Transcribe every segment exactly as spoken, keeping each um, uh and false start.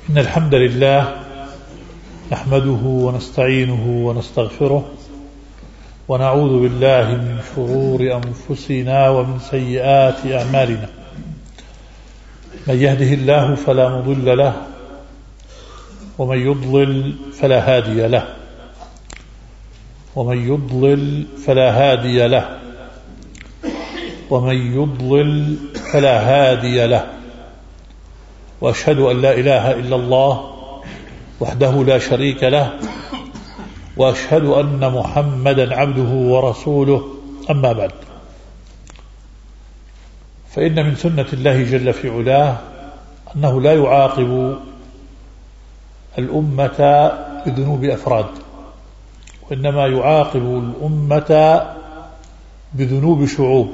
إن الحمد لله نحمده ونستعينه ونستغفره ونعوذ بالله من شرور أنفسنا ومن سيئات أعمالنا. من يهده الله فلا مضل له ومن يضلل فلا هادي له ومن يضلل فلا هادي له ومن يضلل فلا هادي له وأشهد أن لا إله إلا الله وحده لا شريك له وأشهد أن محمدا عبده ورسوله. أما بعد، فإن من سنة الله جل في علاه أنه لا يعاقب الأمة بذنوب أفراد، وإنما يعاقب الأمة بذنوب شعوب.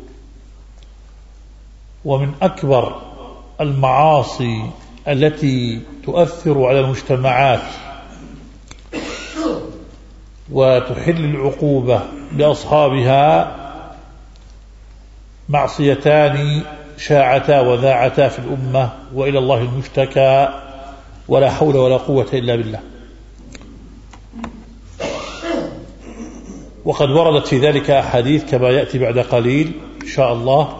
ومن أكبر المعاصي التي تؤثر على المجتمعات وتحل العقوبة لأصحابها معصيتان شاعتا وذاعتا في الأمة، وإلى الله المشتكى، ولا حول ولا قوة إلا بالله. وقد وردت في ذلك أحاديث كما يأتي بعد قليل إن شاء الله.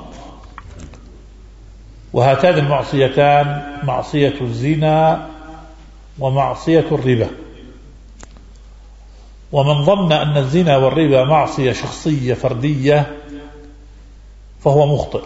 وهاتان المعصيتان معصية الزنا ومعصية الربا. ومن ظن أن الزنا والربا معصية شخصية فردية فهو مخطئ،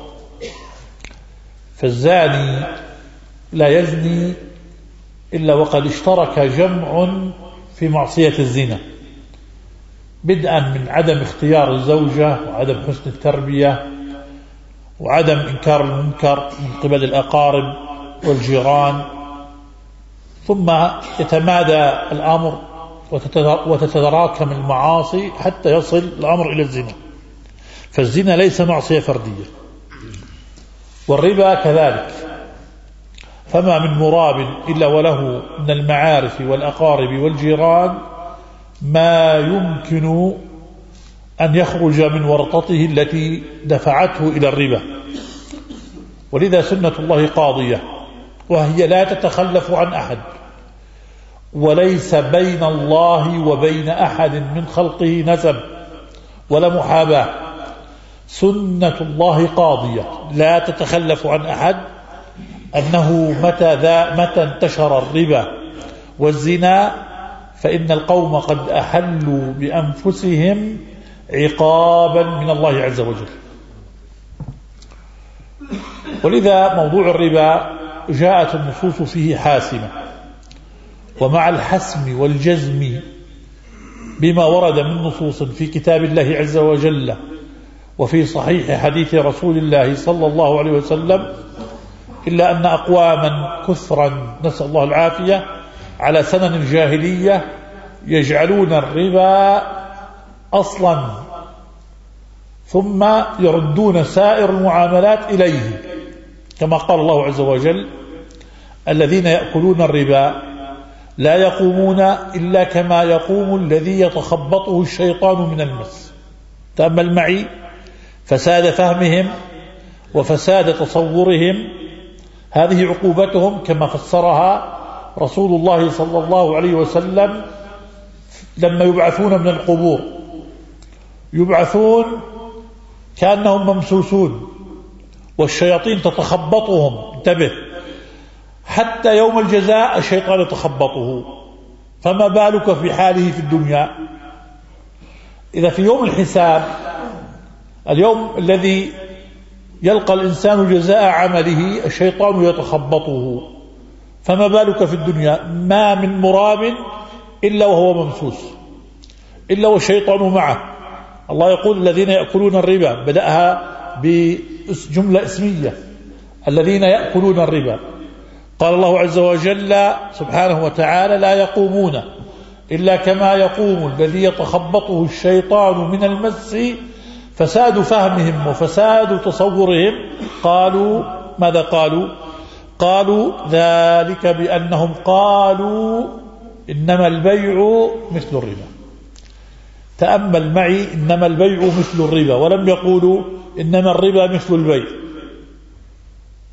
فالزاني لا يزني إلا وقد اشترك جمع في معصية الزنا، بدءا من عدم اختيار الزوجة وعدم حسن التربية وعدم إنكار المنكر من قبل الأقارب والجيران، ثم يتمادى الأمر وتتراكم المعاصي حتى يصل الأمر إلى الزنا. فالزنا ليس معصية فردية، والربا كذلك. فما من مراب إلا وله من المعارف والأقارب والجيران ما يمكن أن يخرج من ورطته التي دفعته إلى الربا. ولذا سنة الله قاضية، وهي لا تتخلف عن أحد، وليس بين الله وبين أحد من خلقه نسب ولا محاباة. سنة الله قاضية لا تتخلف عن أحد، أنه متى, ذا متى انتشر الربا والزنا فإن القوم قد أحلوا بأنفسهم عقابا من الله عز وجل. ولذا موضوع الربا جاءت النصوص فيه حاسمة، ومع الحسم والجزم بما ورد من نصوص في كتاب الله عز وجل وفي صحيح حديث رسول الله صلى الله عليه وسلم، إلا أن أقواما كثرا نسأل الله العافية على سنن الجاهلية يجعلون الربا أصلا ثم يردون سائر المعاملات إليه، كما قال الله عز وجل: الذين يأكلون الربا لا يقومون إلا كما يقوم الذي يتخبطه الشيطان من المس. تأمل معي فساد فهمهم وفساد تصورهم، هذه عقوبتهم كما فسرها رسول الله صلى الله عليه وسلم لما يبعثون من القبور، يبعثون كأنهم ممسوسون والشياطين تتخبطهم، انتبه، حتى يوم الجزاء الشيطان يتخبطه، فما بالك في حاله في الدنيا؟ إذا في يوم الحساب، اليوم الذي يلقى الإنسان جزاء عمله، الشيطان يتخبطه، فما بالك في الدنيا؟ ما من مراب إلا وهو ممسوس، إلا والشيطان معه. الله يقول: الذين يأكلون الربا، بدأها بجملة اسمية، الذين يأكلون الربا. قال الله عز وجل سبحانه وتعالى: لا يقومون إلا كما يقوم الذي يتخبطه الشيطان من المس. فساد فهمهم وفساد تصورهم. قالوا ماذا قالوا؟ قالوا ذلك بأنهم قالوا إنما البيع مثل الربا. تأمل معي، إنما البيع مثل الربا، ولم يقولوا إنما الربا مثل البيع.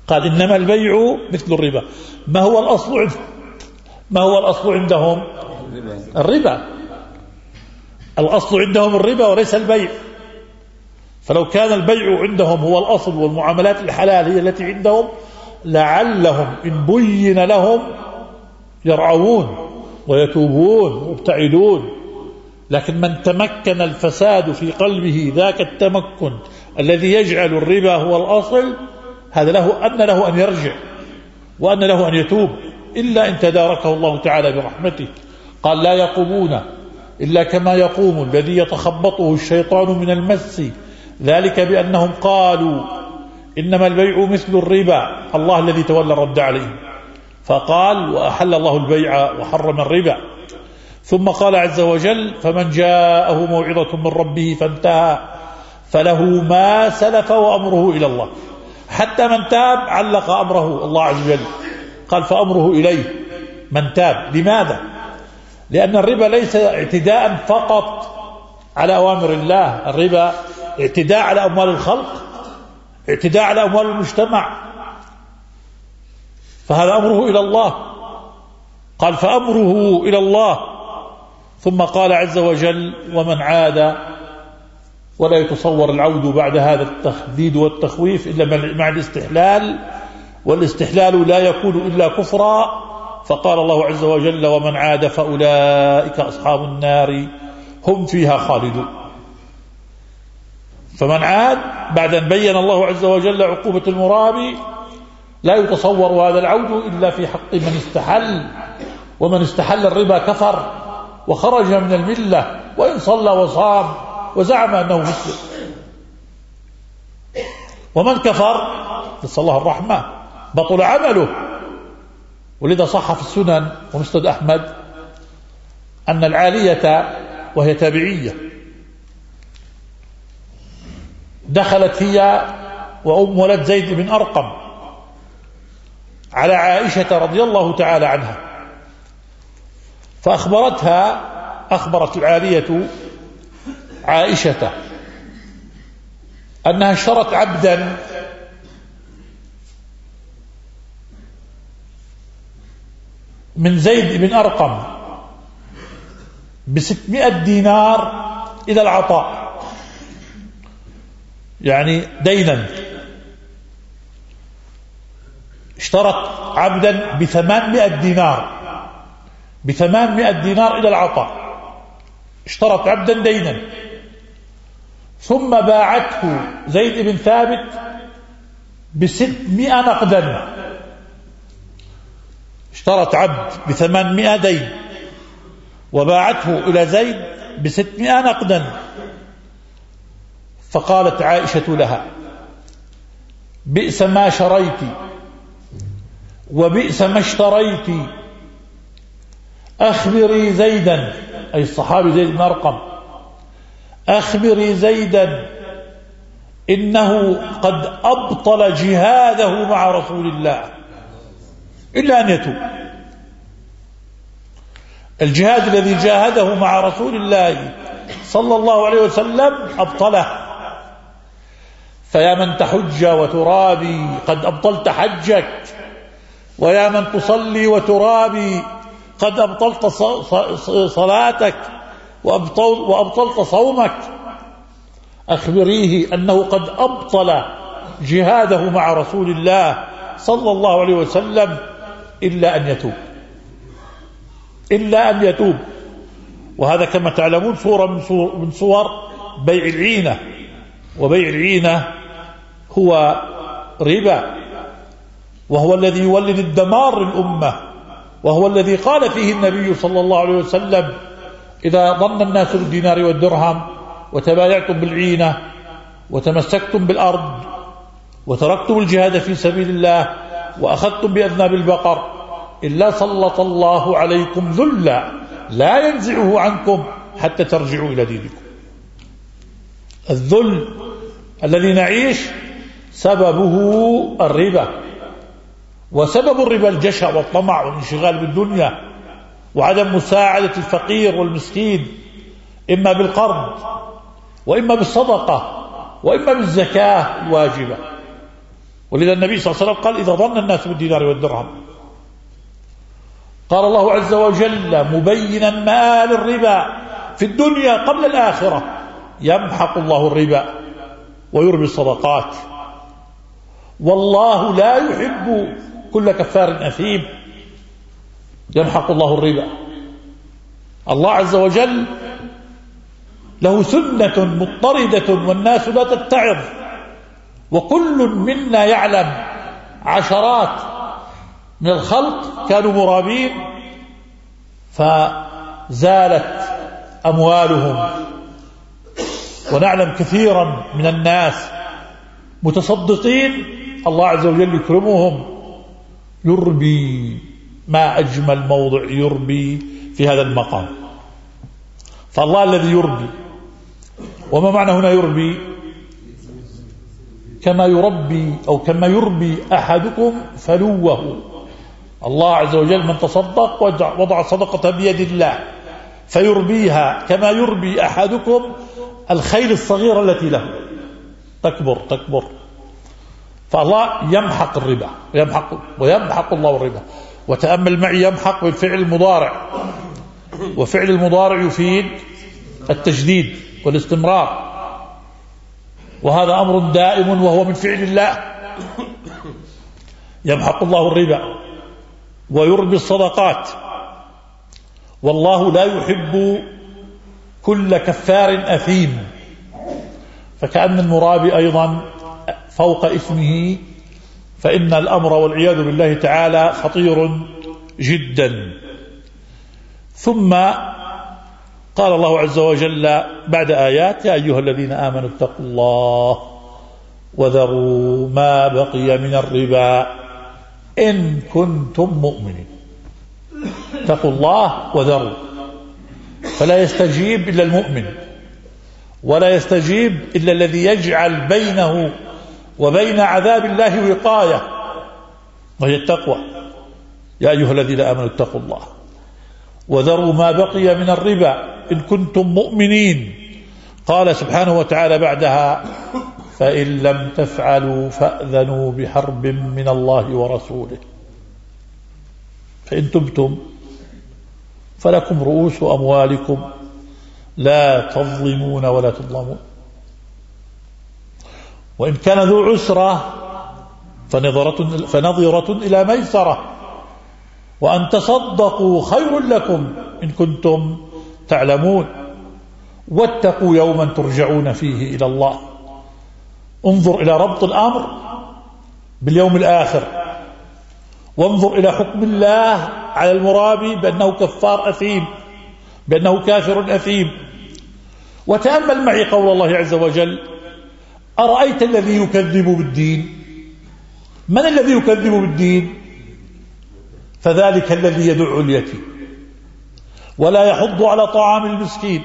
قال إنما البيع مثل الربا. ما هو الأصل ما هو الأصل عندهم؟ الربا. الأصل عندهم الربا وليس البيع. فلو كان البيع عندهم هو الأصل والمعاملات الحلال هي التي عندهم لعلهم إن بين لهم يرعون ويتوبون ويبتعدون. لكن من تمكن الفساد في قلبه ذاك التمكن الذي يجعل الربا هو الأصل، هذا له أن له أن يرجع وأن له أن يتوب، إلا إن تداركه الله تعالى برحمته. قال لا يقومون إلا كما يقوم الذي يتخبطه الشيطان من المس، ذلك بأنهم قالوا إنما البيع مثل الربا. الله الذي تولى الرد عليهم فقال وأحل الله البيع وحرم الربا. ثم قال عز وجل فمن جاءه موعظة من ربه فانتهى فله ما سلف وأمره إلى الله. حتى من تاب علق أمره الله عز وجل، قال فأمره إليه من تاب. لماذا؟ لأن الربا ليس اعتداء فقط على أوامر الله، الربا اعتداء على أموال الخلق، اعتداء على أموال المجتمع، فهذا أمره إلى الله. قال فأمره إلى الله. ثم قال عز وجل ومن عاد، ولا يتصور العود بعد هذا التخديد والتخويف إلا مع الاستحلال، والاستحلال لا يكون إلا كفرا. فقال الله عز وجل ومن عاد فأولئك أصحاب النار هم فيها خالدون. فمن عاد بعد أن بين الله عز وجل عقوبة المرابي لا يتصور هذا العود إلا في حق من استحل، ومن استحل الربا كفر وخرج من الملة وإن صلى وصام وزعم أنه مسلم. ومن كفر نسأل الله الرحمة بطل عمله. ولذا صح في السنن ومسند أحمد أن العالية وهي تابعية دخلت هي وأم ولد زيد بن أرقم على عائشة رضي الله تعالى عنها، فأخبرتها أخبرت العالية عائشة أنها اشترت عبدا من زيد بن أرقم بستمائة دينار إلى العطاء، يعني دينا. اشترت عبدا بثمانمائة دينار بثمانمائة دينار إلى العطاء، اشترت عبدا دينا. ثم باعته زيد بن ثابت بستمائة نقدا. اشترت عبد بثمانمائة دين وباعته إلى زيد بستمائة نقدا. فقالت عائشة لها بئس ما شريت وبئس ما اشتريت، أخبري زيدا، أي الصحابي زيد بن أرقم، أخبري زيدا إنه قد أبطل جهاده مع رسول الله إلا أن يتوب. الجهاد الذي جاهده مع رسول الله صلى الله عليه وسلم أبطله. فيا من تحج وترابي قد أبطلت حجك، ويا من تصلي وترابي قد أبطلت صلاتك وأبطلت صومك. أخبريه أنه قد أبطل جهاده مع رسول الله صلى الله عليه وسلم إلا أن يتوب إلا أن يتوب. وهذا كما تعلمون صورة من صور بيع العينة، وبيع العينة هو ربا، وهو الذي يولد الدمار للأمة، وهو الذي قال فيه النبي صلى الله عليه وسلم إذا ظن الناس بالدينار والدرهم وتبايعتم بالعينة وتمسكتم بالأرض وتركتم الجهاد في سبيل الله وأخذتم بأذناب البقر إلا سلط الله عليكم ذلا لا ينزعه عنكم حتى ترجعوا إلى دينكم. الذل الذي نعيش سببه الربا، وسبب الربا الجشع والطمع والانشغال بالدنيا وعدم مساعدة الفقير والمسكين، إما بالقرض وإما بالصدقة وإما بالزكاة الواجبة. ولذا النبي صلى الله عليه وسلم قال إذا ظن الناس بالدينار والدرهم. قال الله عز وجل مبينا مآل الربا في الدنيا قبل الآخرة يمحق الله الربا ويربي الصدقات والله لا يحب كل كفار أثيم. يمحق الله الربا. الله عز وجل له سنة مضطردة والناس لا تتعظ، وكل منا يعلم عشرات من الخلق كانوا مرابين فزالت أموالهم، ونعلم كثيرا من الناس متصدقين الله عز وجل يكرمهم يربي. ما أجمل موضع يربي في هذا المقام. فالله الذي يربي. وما معنى هنا يربي؟ كما يربي أو كما يربي أحدكم فلوه. الله عز وجل من تصدق وضع صدقة بيد الله فيربيها كما يربي أحدكم الخيل الصغيرة التي له تكبر تكبر. فالله يمحق الربا ويمحق, ويمحق الله الربا. وتأمل معي يمحق بالفعل المضارع، وفعل المضارع يفيد التجديد والاستمرار، وهذا أمر دائم وهو من فعل الله. يمحق الله الربا ويربي الصدقات والله لا يحب كل كفار أثيم. فكأن المرابي أيضا فوق إثمه، فإن الأمر والعياذ بالله تعالى خطير جدا. ثم قال الله عز وجل بعد آيات يا أيها الذين آمنوا اتقوا الله وذروا ما بقي من الربا إن كنتم مؤمنين. اتقوا الله وذروا، فلا يستجيب إلا المؤمن، ولا يستجيب إلا الذي يجعل بينه وبين عذاب الله وقاية، وهي التقوى. يا أيها الذين آمنوا اتقوا الله وذروا ما بقي من الربا إن كنتم مؤمنين. قال سبحانه وتعالى بعدها فإن لم تفعلوا فأذنوا بحرب من الله ورسوله فإن تبتم فلكم رؤوس أموالكم لا تظلمون ولا تظلمون، وإن كان ذو عسرة فنظرة, فنظرة إلى ميسرة، وأن تصدقوا خير لكم إن كنتم تعلمون، واتقوا يوما ترجعون فيه إلى الله. انظر إلى ربط الأمر باليوم الآخر، وانظر إلى حكم الله على المرابي بأنه كفار أثيم، بأنه كافر أثيم. وتأمل معي قول الله عز وجل أرأيت الذي يكذب بالدين؟ من الذي يكذب بالدين؟ فذلك الذي يدع اليتيم ولا يحض على طعام المسكين،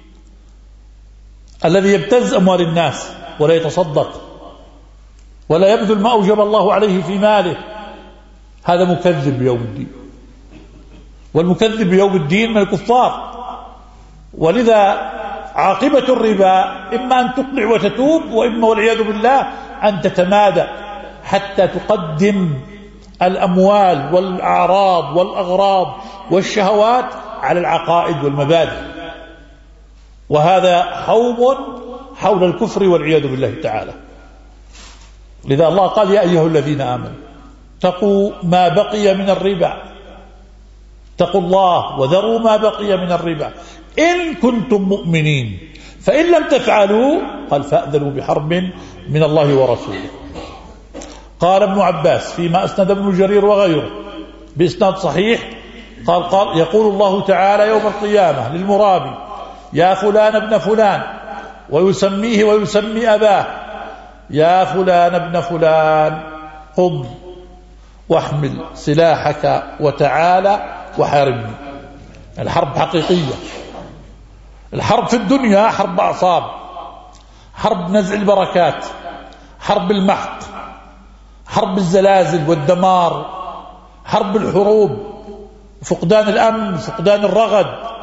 الذي يبتز أموال الناس ولا يتصدق ولا يبذل ما أوجب الله عليه في ماله، هذا مكذب بيوم الدين. والمكذب بيوم الدين من الكفار. ولذا عاقبة الربا إما أن تقلع وتتوب، وإما والعياذ بالله أن تتمادى حتى تقدم الأموال والأعراض والأغراض والشهوات على العقائد والمبادئ، وهذا حوم حول الكفر والعياذ بالله تعالى. لذا الله قال يا أيها الذين آمنوا اتقوا ما بقي من الربا، اتقوا الله وذروا ما بقي من الربا إن كنتم مؤمنين، فإن لم تفعلوا قال فأذنوا بحرب من الله ورسوله. قال ابن عباس فيما أسند ابن جرير وغيره بإسناد صحيح قال, قال يقول الله تعالى يوم القيامة للمرابي يا فلان ابن فلان، ويسميه ويسمي أباه، يا فلان ابن فلان قم واحمل سلاحك وتعالى وحاربني. الحرب حقيقية. الحرب في الدنيا حرب أعصاب، حرب نزع البركات، حرب المحق، حرب الزلازل والدمار، حرب الحروب، فقدان الأمن، فقدان الرغد.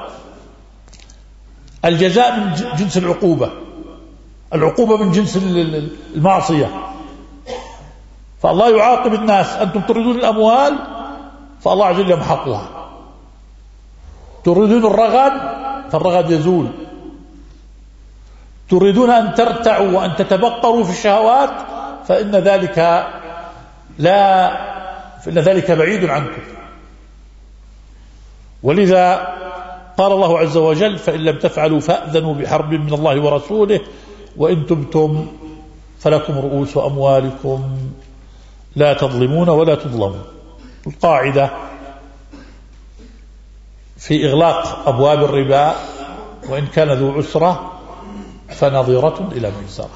الجزاء من جنس العقوبة، العقوبة من جنس المعصية. فالله يعاقب الناس: أنتم تريدون الأموال فالله عز وجل يمحقها، تريدون الرغد فالرغد يزول، تريدون أن ترتعوا وأن تتبقروا في الشهوات فإن ذلك لا فإن ذلك بعيد عنكم. ولذا قال الله عز وجل: فإن لم تفعلوا فأذنوا بحرب من الله ورسوله وإن تبتم فلكم رؤوس أموالكم لا تظلمون ولا تظلمون. القاعدة في إغلاق أبواب الربا: وإن كان ذو عسرة فنظيرة إلى ميسرة.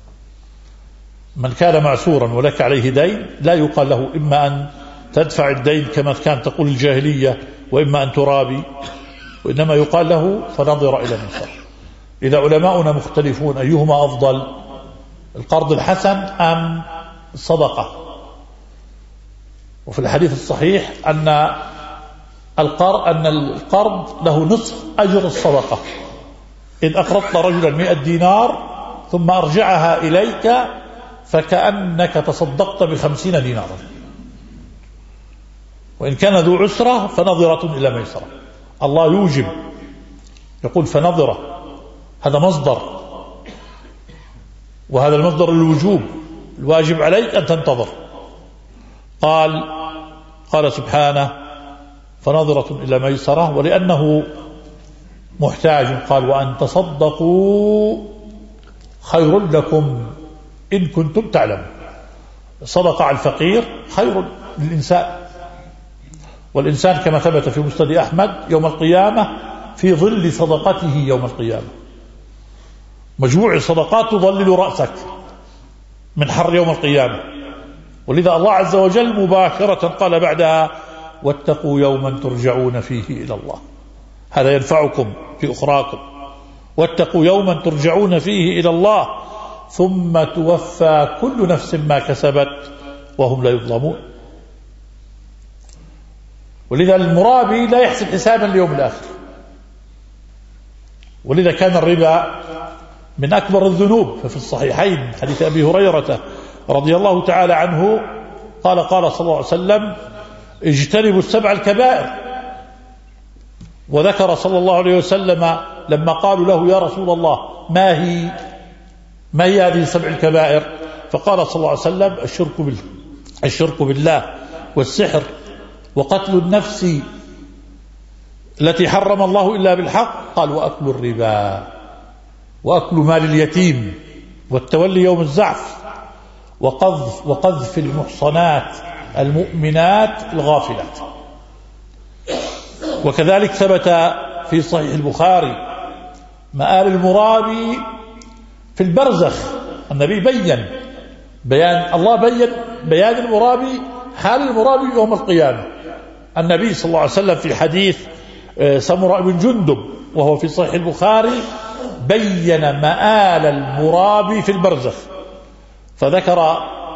من كان معسورا ولك عليه دين لا يقال له إما أن تدفع الدين كما كان تقول الجاهلية وإما أن ترابي، وإنما يقال له فنظر إلى ميسرة. إذا علماؤنا مختلفون أيهما أفضل، القرض الحسن أم الصدقة؟ وفي الحديث الصحيح أن القرض أن القرض له نصف أجر الصدقة. إن أقرضت رجلا مئة دينار ثم أرجعها إليك فكأنك تصدقت بخمسين دينارا. وإن كان ذو عسرة فنظرة إلى ميسرة. الله يوجب، يقول فنظرة، هذا مصدر، وهذا المصدر الوجوب، الواجب عليك أن تنتظر. قال قال سبحانه: فنظرة إلى ميسرة، ولأنه محتاج قال: وأن تصدقوا خير لكم إن كنتم تعلمون. صدق على الفقير خير للإنسان، والإنسان كما ثبت في مسند أحمد يوم القيامة في ظل صدقته يوم القيامة. مجموع الصدقات تظلل رأسك من حر يوم القيامة. ولذا الله عز وجل مباشرة قال بعدها: واتقوا يوما ترجعون فيه إلى الله. هذا ينفعكم في أخراكم. واتقوا يوما ترجعون فيه إلى الله ثم توفى كل نفس ما كسبت وهم لا يظلمون. ولذا المرابي لا يحسب حسابا ليوم الآخر. ولذا كان الربا من أكبر الذنوب. ففي الصحيحين حديث أبي هريرة رضي الله تعالى عنه قال: قال صلى الله عليه وسلم: اجتنبوا السبع الكبائر. وذكر صلى الله عليه وسلم لما قالوا له: يا رسول الله ما هي ما هي هذه السبع الكبائر؟ فقال صلى الله عليه وسلم: الشرك بالله الشرك بالله والسحر وقتل النفس التي حرم الله إلا بالحق، قال: وأكل الربا وأكل مال اليتيم والتولي يوم الزعف وقذف وقذف المحصنات المؤمنات الغافلات. وكذلك ثبت في صحيح البخاري مآل المرابي في البرزخ. النبي بين بيان الله بين بيان المرابي، حال المرابي يوم القيامة. النبي صلى الله عليه وسلم في حديث سمرة بن جندب وهو في صحيح البخاري بين مآل المرابي في البرزخ، فذكر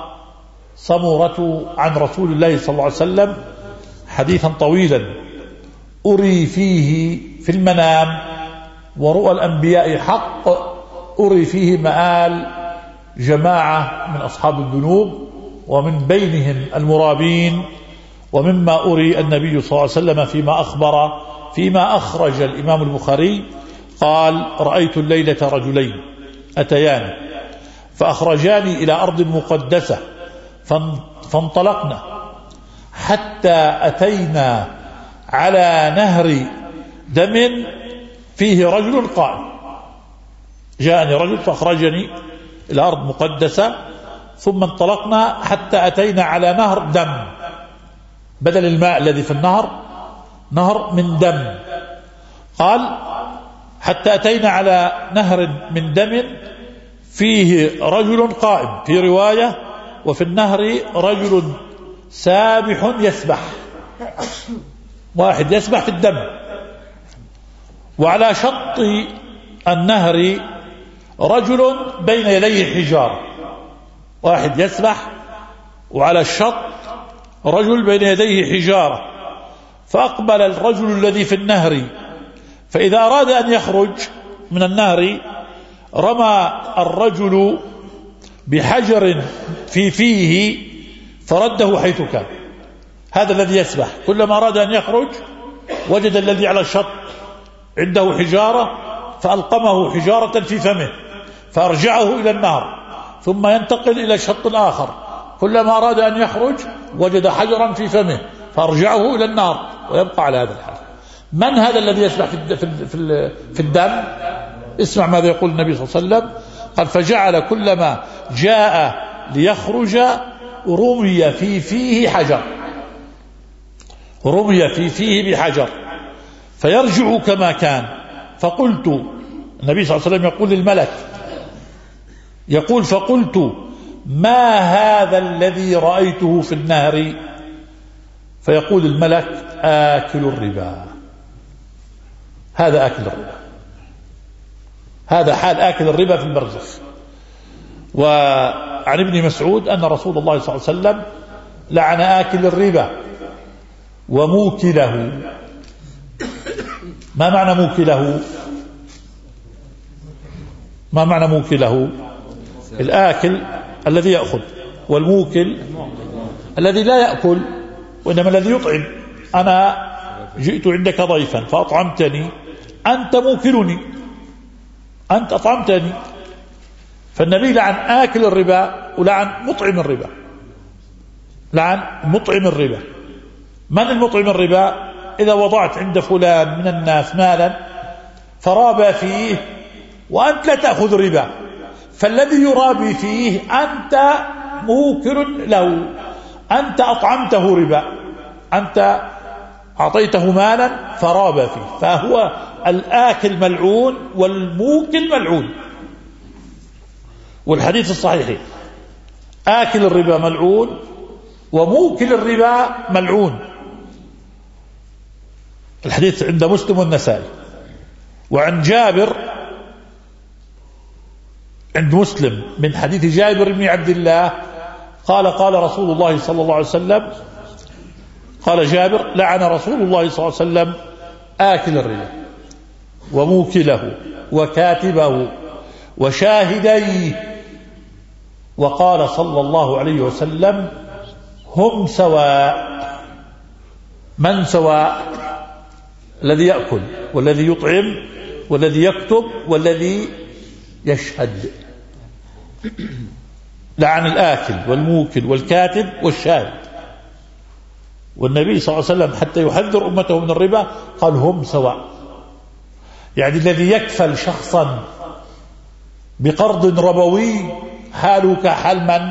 سمرة عن رسول الله صلى الله عليه وسلم حديثا طويلا: أري فيه في المنام ورؤى الأنبياء حق، أري فيه مآل جماعة من أصحاب الذنوب ومن بينهم المرابين. ومما أري النبي صلى الله عليه وسلم فيما أخبر فيما أخرج الإمام البخاري قال: رأيت الليلة رجلين أتيان فأخرجاني إلى أرض مقدسة فانطلقنا حتى أتينا على نهر دم فيه رجل قائم. جاءني رجل فأخرجني إلى أرض مقدسة ثم انطلقنا حتى أتينا على نهر دم، بدل الماء الذي في النهر نهر من دم. قال: حتى أتينا على نهر من دم فيه رجل قائم، في رواية وفي النهر رجل سابح يسبح، واحد يسبح في الدم. وعلى شط النهر رجل بين يديه حجارة، واحد يسبح وعلى الشط رجل بين يديه حجارة. فأقبل الرجل الذي في النهر، فإذا أراد أن يخرج من النهر رمى الرجل بحجر في فيه فرده حيث كان. هذا الذي يسبح كلما أراد أن يخرج وجد الذي على الشط عنده حجارة فألقمه حجارة في فمه فأرجعه إلى النهر، ثم ينتقل إلى الشط الآخر، كلما أراد أن يخرج وجد حجرا في فمه فأرجعه إلى النهر، ويبقى على هذا الحال. من هذا الذي يسبح في في الدم؟ اسمع ماذا يقول النبي صلى الله عليه وسلم، قال: فجعل كلما جاء ليخرج رمي في فيه حجر، رمي في فيه بحجر فيرجع كما كان. فقلت، النبي صلى الله عليه وسلم يقول للملك، يقول: فقلت: ما هذا الذي رأيته في النهر؟ فيقول الملك: آكل الربا. هذا آكل الربا، هذا حال آكل الربا في البرزخ. وعن ابن مسعود أن رسول الله صلى الله عليه وسلم لعن آكل الربا وموكله. ما معنى موكله؟ ما معنى موكله؟ الآكل الذي يأخذ، والموكل الذي لا يأكل وإنما الذي يطعم. أنا جئت عندك ضيفا فأطعمتني، أنت موكلني، أنت أطعمتني. فالنبي لعن آكل الربا ولعن مطعم الربا، لعن مطعم الربا. من المطعم الربا؟ إذا وضعت عند فلان من الناس مالا فرابى فيه وأنت لا تأخذ ربا، فالذي يرابي فيه أنت موكل له، أنت أطعمته ربا، أنت أعطيته مالا فرابى فيه، فهو الآكل ملعون والموكل ملعون. والحديث الصحيح: آكل الربا ملعون وموكل الربا ملعون. الحديث عند مسلم والنسائي. وعن جابر عند مسلم من حديث جابر بن عبد الله قال: قال رسول الله صلى الله عليه وسلم، قال جابر: لعن رسول الله صلى الله عليه وسلم آكل الربا وموكله وكاتبه وشاهديه، وقال صلى الله عليه وسلم: هم سواء. من سواء؟ الذي يأكل والذي يطعم والذي يكتب والذي يشهد. لعن الآكل والموكل والكاتب والشاهد. والنبي صلى الله عليه وسلم حتى يحذر أمته من الربا قال: هم سواء، يعني الذي يكفل شخصا بقرض ربوي حاله كحال من؟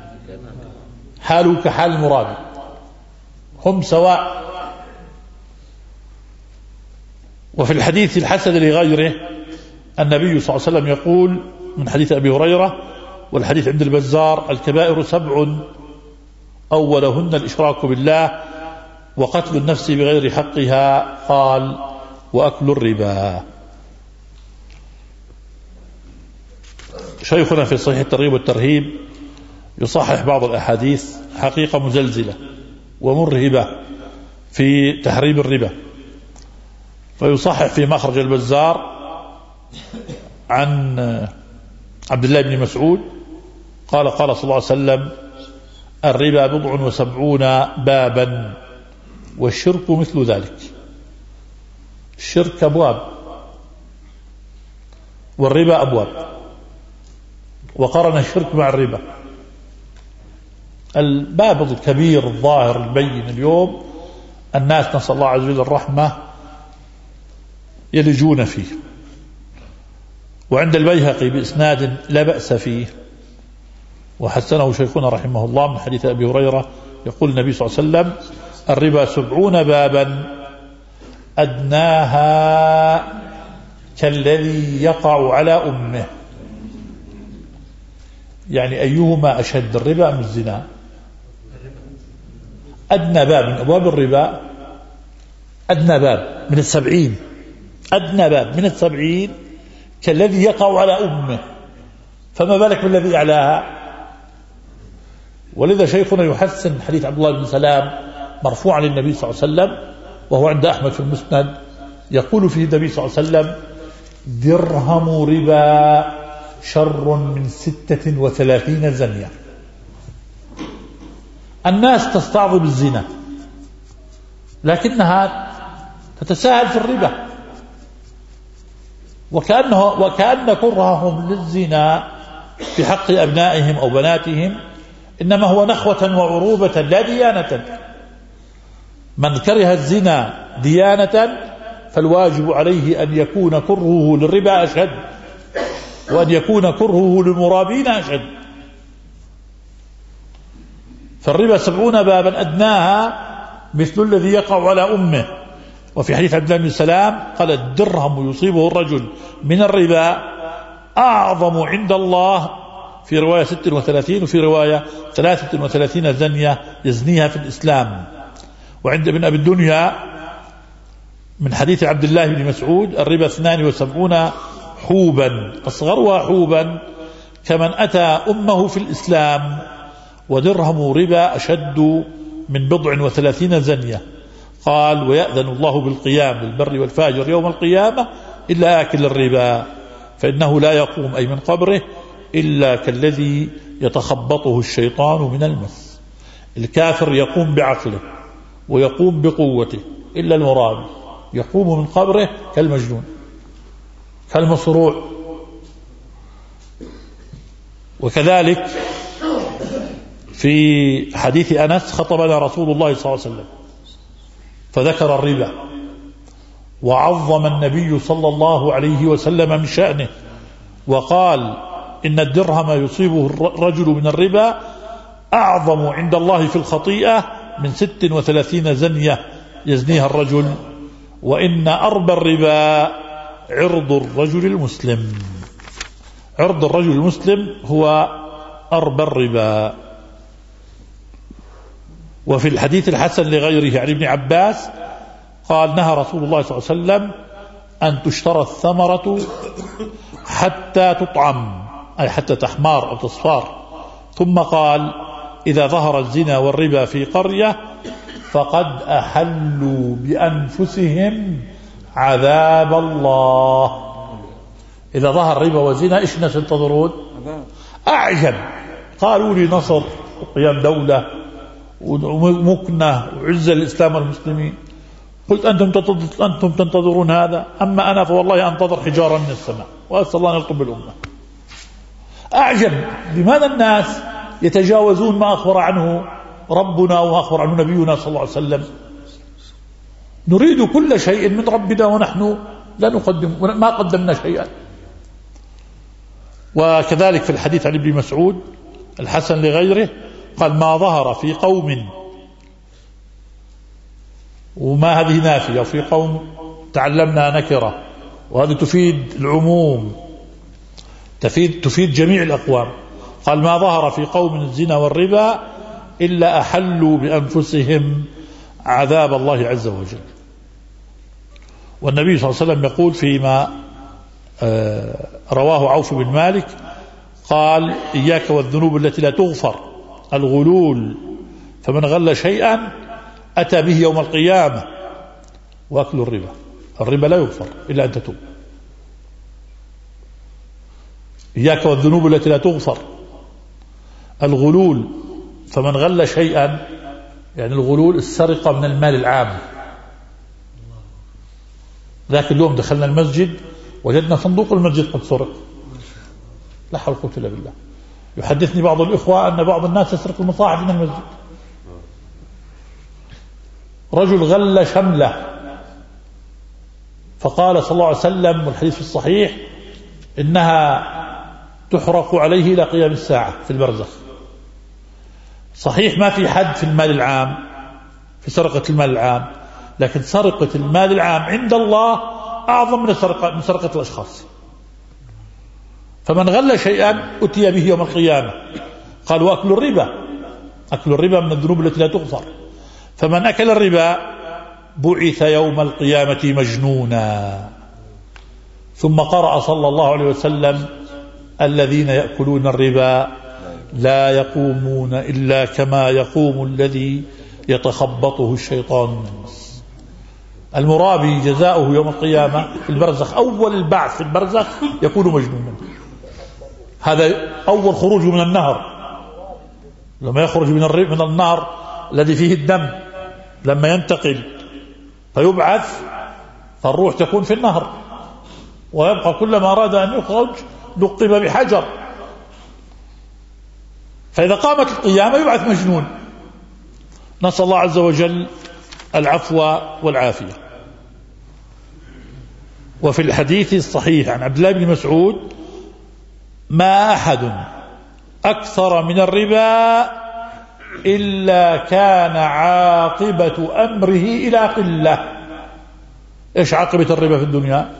حاله كحال المرابي. هم سواء. وفي الحديث الحسن لغيره النبي صلى الله عليه وسلم يقول من حديث أبي هريرة، والحديث عند البزار: الكبائر سبع أولهن الإشراك بالله وقتل النفس بغير حقها، قال: وأكل الربا. شيخنا في صحيح الترغيب والترهيب يصحح بعض الأحاديث حقيقة مزلزلة ومرهبة في تحريم الربا، فيصحح في مخرج البزار عن عبد الله بن مسعود قال: قال صلى الله عليه وسلم: الربا بضع وسبعون بابا والشرك مثل ذلك. الشرك أبواب والربا أبواب، وقرن الشرك مع الربا. الباب الكبير الظاهر البين اليوم الناس نسأل الله عز وجل الرحمة يلجون فيه. وعند البيهقي بإسناد لا بأس فيه وحسنه شيخنا رحمه الله من حديث أبي هريرة يقول النبي صلى الله عليه وسلم: الربا سبعون بابا أدناها كالذي يقع على أمه. يعني أيهما أشد، الربا أم الزنا؟ أدنى باب من أبواب الربا، أدنى باب من السبعين، أدنى باب من السبعين كالذي يقع على أمه، فما بالك بالذي أعلاها. ولذا شيخنا يحسن حديث عبد الله بن سلام مرفوعا للنبي صلى الله عليه وسلم وهو عند أحمد في المسند، يقول فيه النبي صلى الله عليه وسلم: درهم ربا شر من ستة وثلاثين زنية. الناس تستعظم الزنا لكنها تتساهل في الربا، وكأنه وكأن كرههم للزنا في حق أبنائهم أو بناتهم إنما هو نخوة وعروبة لا ديانة. من كره الزنا ديانة فالواجب عليه أن يكون كرهه للربا أشد، وأن يكون كرهه للمرابين أشد. فالربا سبعون بابا أدناها مثل الذي يقع على أمه. وفي حديث عبد الله بن سلام قال الدرهم يصيبه الرجل من الربا أعظم عند الله، في رواية ست وثلاثين وفي رواية ثلاثة وثلاثين زنية يزنيها في الإسلام. وعند ابن أبي الدنيا من حديث عبد الله بن مسعود الربا اثنان وسبعون حوبا أصغرها حوبا كمن أتى أمه في الإسلام، ودرهم ربا أشد من بضع وثلاثين زنية. قال ويأذن الله بالقيام للبر والفاجر يوم القيامة إلا آكل الربا، فإنه لا يقوم أي من قبره إلا كالذي يتخبطه الشيطان من المس. الكافر يقوم بعقله ويقوم بقوته، إلا المرابي يقوم من قبره كالمجنون كالمصروع. وكذلك في حديث أنس خطبنا رسول الله صلى الله عليه وسلم فذكر الربا، وعظم النبي صلى الله عليه وسلم من شأنه وقال إن الدرهم يصيبه الرجل من الربا أعظم عند الله في الخطيئة من ست وثلاثين زنية يزنيها الرجل، وإن أربى الربا عرض الرجل المسلم. عرض الرجل المسلم هو أربى الربا. وفي الحديث الحسن لغيره عن ابن عباس قال نهى رسول الله صلى الله عليه وسلم أن تشترى الثمرة حتى تطعم، أي حتى تحمار أو تصفار. ثم قال إذا ظهر الزنا والربا في قرية فقد أحلوا بأنفسهم عذاب الله. إذا ظهر الربا والزنا إيش الناس ينتظرون؟ أعجب. قالوا لي نصر وقيام دولة ومكنة وعزة الإسلام والمسلمين. قلت أنتم أنتم تنتظرون هذا، أما أنا فوالله أنتظر حجارة من السماء، وأسأل الله أن يلطم بالأمة. أعجب لماذا الناس يتجاوزون ما أخبر عنه ربنا وما أخبر عنه نبينا صلى الله عليه وسلم. نريد كل شيء من ربنا ونحن لا نقدم ما قدمنا شيئا. وكذلك في الحديث عن ابن مسعود الحسن لغيره قال ما ظهر في قوم، وما هذه نافية، وفي قوم تعلمنا نكرة، وهذه تفيد العموم، تفيد, تفيد جميع الأقوام. قال ما ظهر في قوم الزنا والربا إلا أحلوا بأنفسهم عذاب الله عز وجل. والنبي صلى الله عليه وسلم يقول فيما رواه عوف بن مالك قال إياك والذنوب التي لا تغفر، الغلول، فمن غل شيئا أتى به يوم القيامة، وأكل الربا. الربا لا يغفر إلا أن تتوب. إياك والذنوب التي لا تغفر، الغلول، فمن غل شيئا، يعني الغلول السرقة من المال العام. ذاك اليوم دخلنا المسجد وجدنا صندوق المسجد قد سرق، لا حول ولا قوة إلا بالله. يحدثني بعض الإخوة أن بعض الناس يسرق المصاحف من المسجد. رجل غل شملة فقال صلى الله عليه وسلم والحديث في الصحيح إنها تحرق عليه إلى قيام الساعة في البرزخ. صحيح ما في حد في المال العام في سرقة المال العام، لكن سرقة المال العام عند الله أعظم من سرقة, من سرقة الأشخاص. فمن غل شيئا أتي به يوم القيامة. قال وأكل الربا، أكل الربا من الذنوب التي لا تغفر، فمن أكل الربا بعث يوم القيامة مجنونا. ثم قرأ صلى الله عليه وسلم الذين يأكلون الربا لا يقومون إلا كما يقوم الذي يتخبطه الشيطان من المس. المرابي جزاؤه يوم القيامة في البرزخ، أول البعث في البرزخ يكون مجنونا. هذا أول خروج من النهر. لما يخرج من من النار الذي فيه الدم، لما ينتقل فيبعث فالروح تكون في النهر، ويبقى كلما أراد أن يخرج لقب بحجر، فإذا قامت القيامة يبعث مجنون. نسأل الله عز وجل العفو والعافية. وفي الحديث الصحيح عن عبد الله بن مسعود: ما أحد أكثر من الربا إلا كان عاقبة أمره إلى قلة. إيش عاقبة الربا في الدنيا؟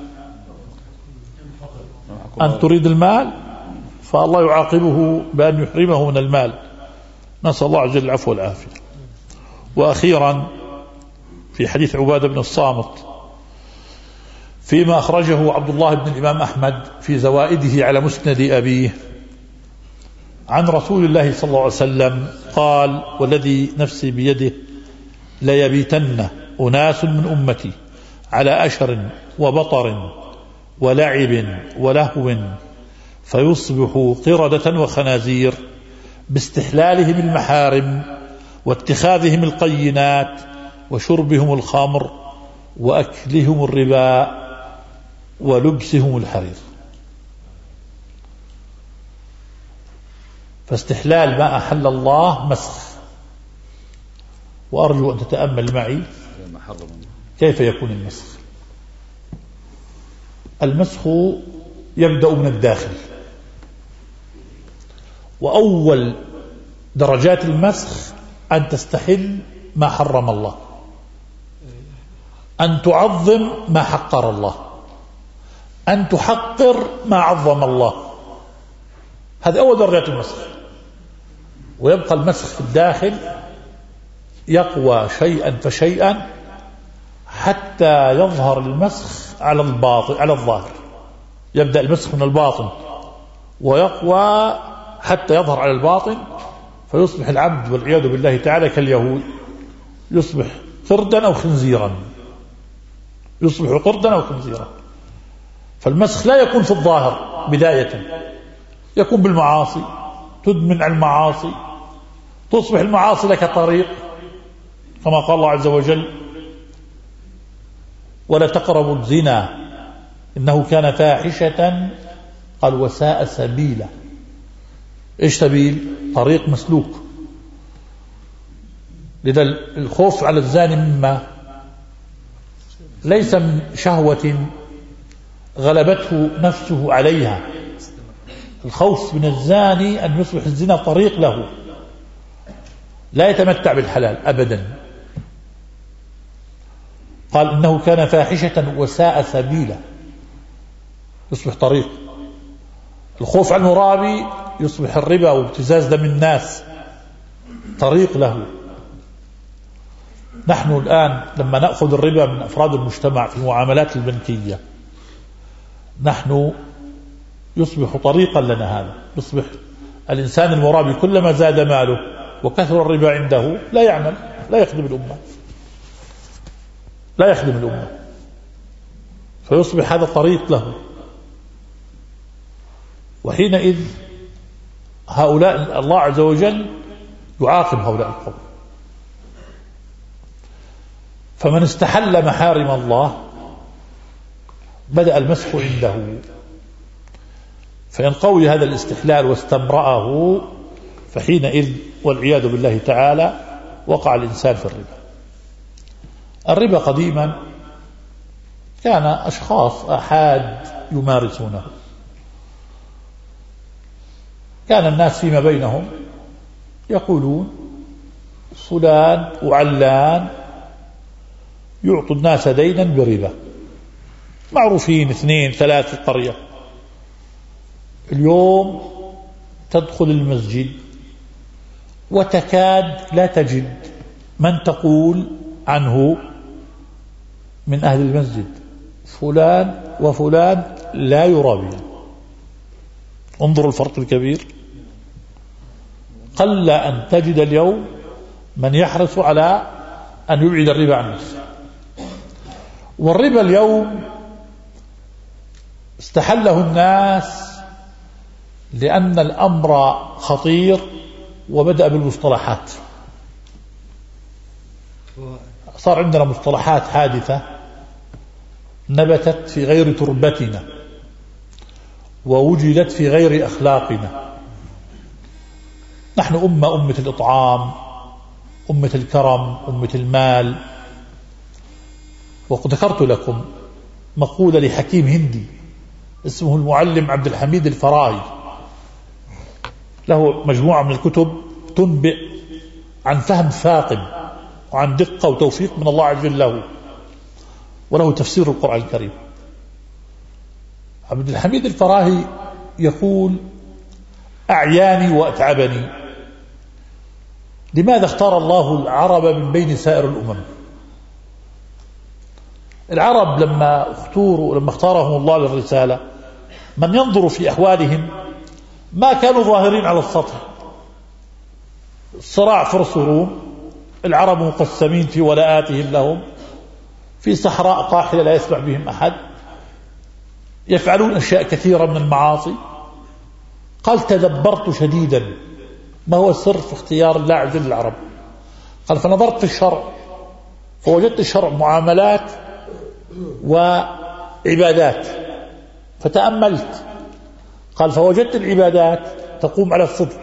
أن تريد المال، فالله يعاقبه بأن يحرمه من المال. نسأل الله عز وجل العفو والعافية. وأخيرا في حديث عبادة بن الصامت فيما أخرجه عبد الله بن الإمام أحمد في زوائده على مسند أبيه عن رسول الله صلى الله عليه وسلم قال: والذي نفسي بيده ليبيتن أناس من أمتي على أشر وبطر ولعب ولهو فيصبحوا قردة وخنازير باستحلالهم المحارم واتخاذهم القينات وشربهم الخمر وأكلهم الربا ولبسهم الحرير. فاستحلال ما أحل الله مسخ. وأرجو أن تتأمل معي كيف يكون المسخ. المسخ يبدأ من الداخل، وأول درجات المسخ أن تستحل ما حرم الله، أن تعظم ما حقر الله، أن تحقر ما عظم الله. هذه أول درجات المسخ. ويبقى المسخ في الداخل يقوى شيئا فشيئا حتى يظهر المسخ على الباطن على الظاهر. يبدأ المسخ من الباطن ويقوى حتى يظهر على الباطن، فيصبح العبد والعياذ بالله تعالى كاليهود، يصبح قردا أو خنزيرا، يصبح قردا أو خنزيرا. فالمسخ لا يكون في الظاهر بداية، يكون بالمعاصي، تدمن على المعاصي، تصبح المعاصي لك طريق، كما قال الله عز وجل: ولا تقربوا الزنا إنه كان فاحشة، قال وساء سبيلا. إيش سبيل؟ طريق مسلوك. لذا الخوف على الزاني مما ليس من شهوة غلبته نفسه عليها. الخوف من الزاني أن يصبح الزنا طريق له، لا يتمتع بالحلال أبدا. قال إنه كان فاحشة وساء سبيلا، يصبح طريق. الخوف عنه رابي، يصبح الربا وابتزاز دم الناس طريق له. نحن الآن لما نأخذ الربا من أفراد المجتمع في المعاملات البنكية، نحن يصبح طريقا لنا. هذا يصبح الإنسان المرابي كلما زاد ماله وكثر الربا عنده لا يعمل، لا يخدم الأمة، لا يخدم الأمة، فيصبح هذا طريق له. وحينئذ هؤلاء الله عز وجل يعاقب هؤلاء القوم. فمن استحل محارم الله بدأ المسخ عنده، فإن قوي هذا الاستحلال واستمرأه فحينئذ والعياذ بالله تعالى وقع الإنسان في الربا. الربا قديما كان أشخاص أحاد يمارسونه، كان الناس فيما بينهم يقولون فلان وعلان يعطوا الناس دينا بربا، معروفين اثنين ثلاثة في القرية. اليوم تدخل المسجد وتكاد لا تجد من تقول عنه من أهل المسجد فلان وفلان لا يرابي. انظروا الفرق الكبير. قل أن تجد اليوم من يحرص على أن يبعد الربا عن نفسه. والربا اليوم استحله الناس لأن الأمر خطير وبدأ بالمصطلحات. صار عندنا مصطلحات حادثة نبتت في غير تربتنا ووجدت في غير أخلاقنا. نحن أمة أمة الإطعام، أمة الكرم، أمة المال. وقد ذكرت لكم مقولة لحكيم هندي اسمه المعلم عبد الحميد الفراهي، له مجموعة من الكتب تنبئ عن فهم ثاقب وعن دقة وتوفيق من الله عز وجل له، وله تفسير القرآن الكريم. عبد الحميد الفراهي يقول: أعياني وأتعبني لماذا اختار الله العرب من بين سائر الأمم. العرب لما اختاروا لما اختارهم الله للرسالة، من ينظر في أحوالهم ما كانوا ظاهرين على السطح. صراع فرس وروم، العرب مقسمين في ولاءاتهم لهم في صحراء قاحلة لا يسمع بهم أحد، يفعلون أشياء كثيرة من المعاصي. قال: تدبرت شديدا ما هو السر في اختيار الله عز وجل العرب. قال: فنظرت في الشرع فوجدت الشرع معاملات وعبادات، فتأملت. قال: فوجدت العبادات تقوم على الصدق،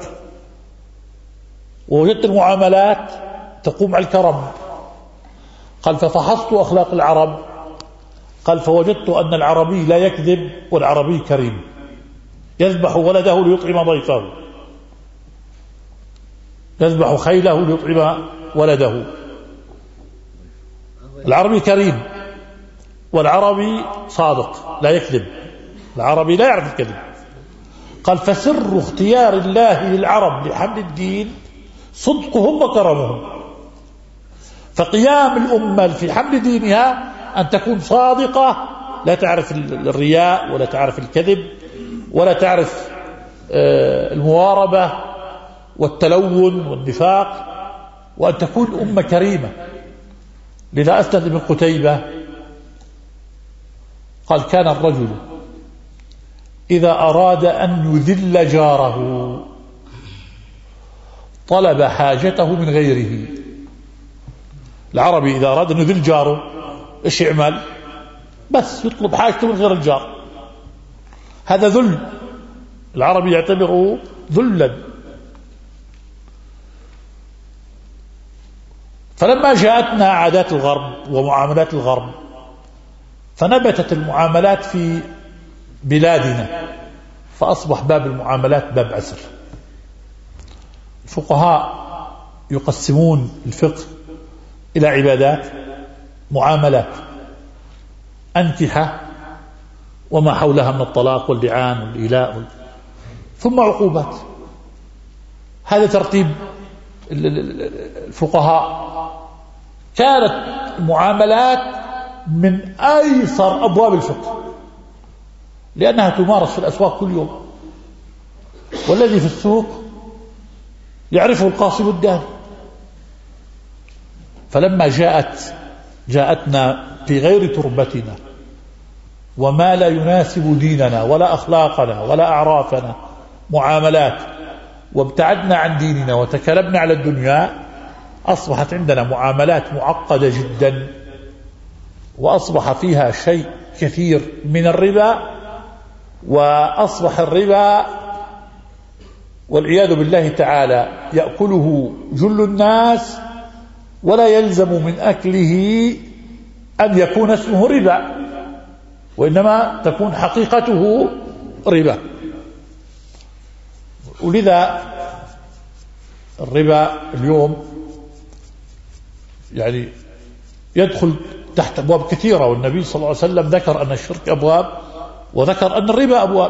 ووجدت المعاملات تقوم على الكرم. قال: ففحصت أخلاق العرب. قال: فوجدت أن العربي لا يكذب والعربي كريم، يذبح ولده ليطعم ضيفه، يذبح خيله ليطعم ولده. العربي كريم والعربي صادق لا يكذب، العربي لا يعرف الكذب. قال: فسر اختيار الله للعرب لحمل الدين صدقهم وكرمهم. فقيام الأمة في حمل دينها أن تكون صادقة، لا تعرف الرياء ولا تعرف الكذب ولا تعرف المواربة والتلون والنفاق، وأن تكون أمة كريمة. لذا أسند ابن قتيبة قال: كان الرجل إذا أراد أن يذل جاره طلب حاجته من غيره. العربي إذا أراد أن يذل جاره إيش يعمل؟ بس يطلب حاجته من غير الجار. هذا ذل، العربي يعتبره ذلا. فلما جاءتنا عادات الغرب ومعاملات الغرب، فنبتت المعاملات في بلادنا، فأصبح باب المعاملات باب عسر. الفقهاء يقسمون الفقه إلى عبادات، معاملات، أنكحة وما حولها من الطلاق واللعان والإيلاء، ثم عقوبات. هذا ترتيب الفقهاء. كانت المعاملات من أيسر أبواب الفقه، لأنها تمارس في الأسواق كل يوم، والذي في السوق يعرفه القاصد الداني. فلما جاءت جاءتنا في غير تربتنا وما لا يناسب ديننا ولا أخلاقنا ولا أعرافنا معاملات، وابتعدنا عن ديننا وتكلمنا على الدنيا، أصبحت عندنا معاملات معقدة جدا، وأصبح فيها شيء كثير من الربا. وأصبح الربا والعياذ بالله تعالى يأكله جل الناس، ولا يلزم من أكله أن يكون اسمه ربا، وإنما تكون حقيقته ربا. ولذا الربا اليوم يعني يدخل تحت أبواب كثيرة، والنبي صلى الله عليه وسلم ذكر أن الشرك أبواب وذكر أن الربا أبواب.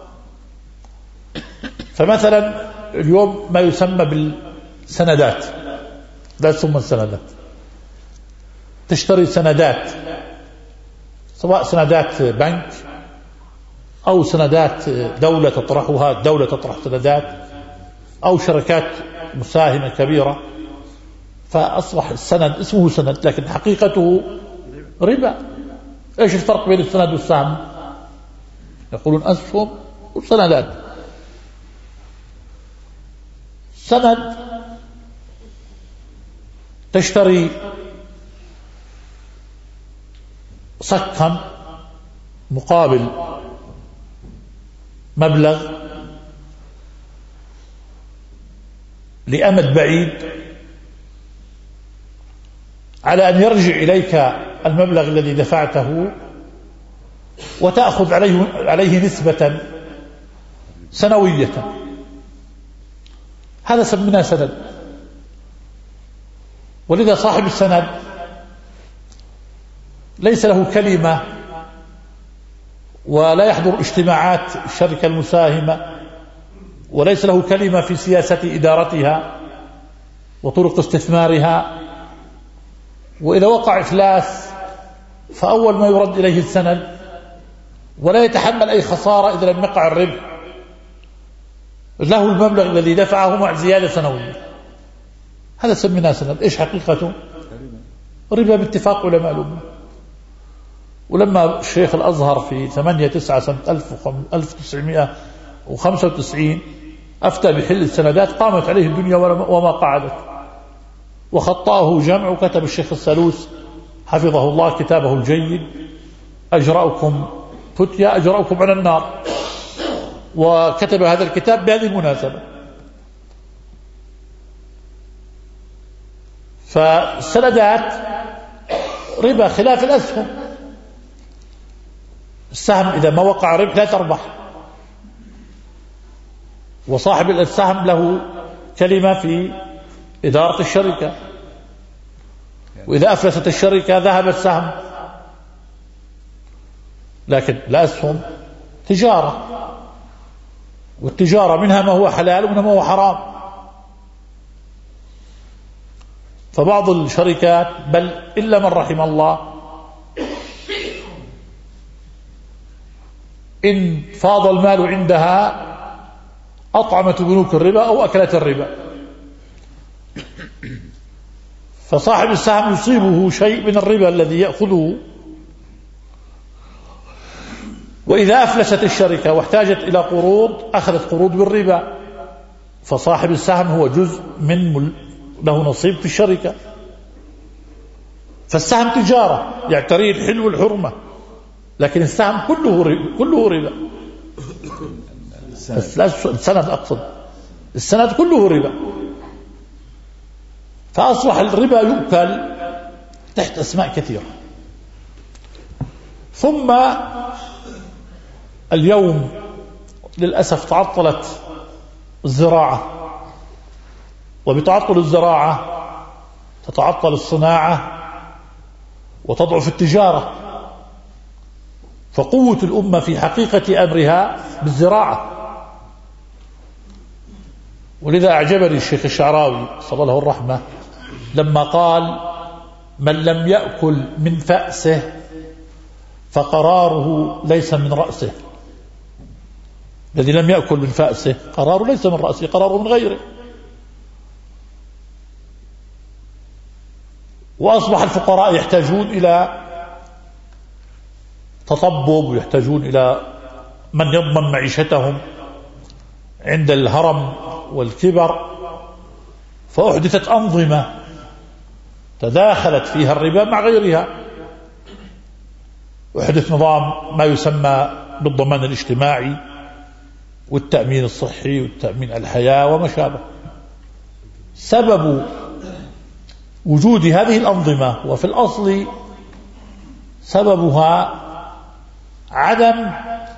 فمثلا اليوم ما يسمى بالسندات، لا تسمى السندات، تشتري سندات، سواء سندات بنك أو سندات دولة تطرحها، الدولة تطرح سندات، أو شركات مساهمة كبيرة، فأصبح السند اسمه سند لكن حقيقته ربا. إيش الفرق بين السند والسهم؟ يقولون أسهم وسندات. سند تشتري صكا مقابل مبلغ لأمد بعيد على أن يرجع إليك المبلغ الذي دفعته وتأخذ عليه, عليه نسبة سنوية. هذا سميناه سند. ولذا صاحب السند ليس له كلمة ولا يحضر اجتماعات الشركة المساهمة وليس له كلمة في سياسة إدارتها وطرق استثمارها. وإذا وقع إفلاس فأول ما يرد إليه السند ولا يتحمل أي خسارة إذا لم يقع الربح، له المبلغ الذي دفعه مع زيادة سنوية. هذا سميناه سند. إيش حقيقته؟ ربا باتفاق علماء الأمة. ولما الشيخ الأزهر في ثمانية تسعة سنة ألف وتسعمائة وخمسة وتسعين أفتى بحل السندات قامت عليه الدنيا وما قعدت، وخطاه جمع. وكتب الشيخ السلوس حفظه الله كتابه الجيد أجرأكم فتيا أجرأكم على النار، وكتب هذا الكتاب بهذه المناسبة. فالسندات ربا خلاف الأسهم. السهم إذا ما وقع ربح لا تربح، وصاحب السهم له كلمة في إدارة الشركة، وإذا أفلست الشركة ذهب السهم. لكن الأسهم تجارة، والتجارة منها ما هو حلال ومنها ما هو حرام. فبعض الشركات بل إلا من رحم الله إن فاض المال عندها أطعمت بنوك الربا أو أكلت الربا. فصاحب السهم يصيبه شيء من الربا الذي يأخذه. وإذا أفلست الشركة واحتاجت إلى قروض أخذت قروض بالربا، فصاحب السهم هو جزء من له نصيب في الشركة. فالسهم تجارة يعتريه الحل والحرمة، لكن السهم كله ربا، كله ربا. السند أقصد السند كله ربا. فأصبح الربا يؤكل تحت أسماء كثيرة. ثم اليوم للأسف تعطلت الزراعة، وبتعطل الزراعة تتعطل الصناعة وتضعف التجارة. فقوة الأمة في حقيقة أمرها بالزراعة. ولذا أعجبني الشيخ الشعراوي صلى الله الرحمة لما قال: من لم يأكل من فأسه فقراره ليس من رأسه. الذي لم يأكل من فأسه قراره ليس من رأسه، قراره من غيره. وأصبح الفقراء يحتاجون إلى تطبب، ويحتاجون إلى من يضمن معيشتهم عند الهرم والكبر. فأحدثت أنظمة تداخلت فيها الربا مع غيرها. أحدث نظام ما يسمى بالضمان الاجتماعي والتأمين الصحي والتأمين الحياة وما شابه. سبب وجود هذه الأنظمة وفي الأصل سببها عدم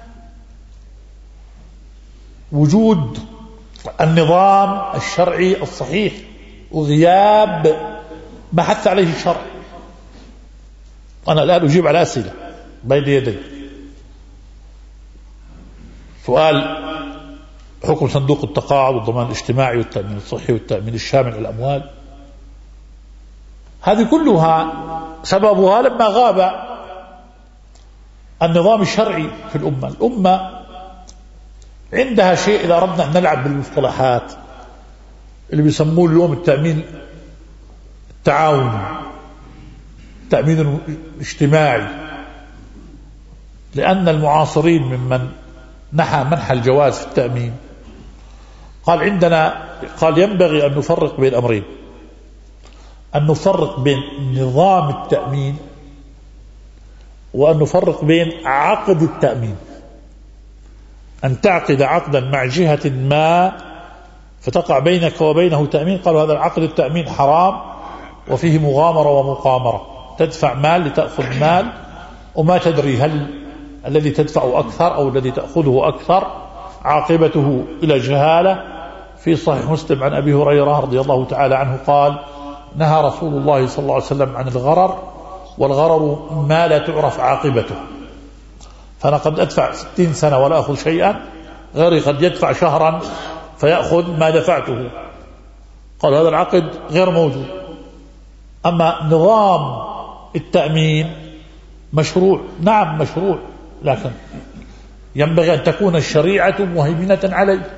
وجود النظام الشرعي الصحيح وغياب ما حث عليه الشرع. أنا الآن أجيب على أسئلة بين يدي. سؤال: حكم صندوق التقاعد والضمان الاجتماعي والتأمين الصحي والتأمين الشامل على الأموال. هذه كلها سببها لما غاب النظام الشرعي في الأمة. الأمة عندها شيء إذا أردنا أن نلعب بالمصطلحات اللي بيسموه اليوم التأمين التعاوني، التأمين الاجتماعي. لأن المعاصرين ممن نحى منح الجواز في التأمين قال عندنا قال ينبغي أن نفرق بين أمرين، أن نفرق بين نظام التأمين وأن نفرق بين عقد التأمين. أن تعقد عقدا مع جهة ما فتقع بينك وبينه تأمين، قالوا هذا العقد التأمين حرام وفيه مغامرة ومقامرة، تدفع مال لتأخذ مال وما تدري هل الذي تدفع أكثر أو الذي تأخذه أكثر، عاقبته إلى جهالة. في صحيح مسلم عن أبي هريرة رضي الله تعالى عنه قال نهى رسول الله صلى الله عليه وسلم عن الغرر، والغرر ما لا تعرف عاقبته، فأنا قد أدفع ستين سنة ولا أخذ شيئا، غيري قد يدفع شهرا فيأخذ ما دفعته. قال هذا العقد غير موجود. أما نظام التأمين مشروع، نعم مشروع، لكن ينبغي أن تكون الشريعة مهيمنة عليه.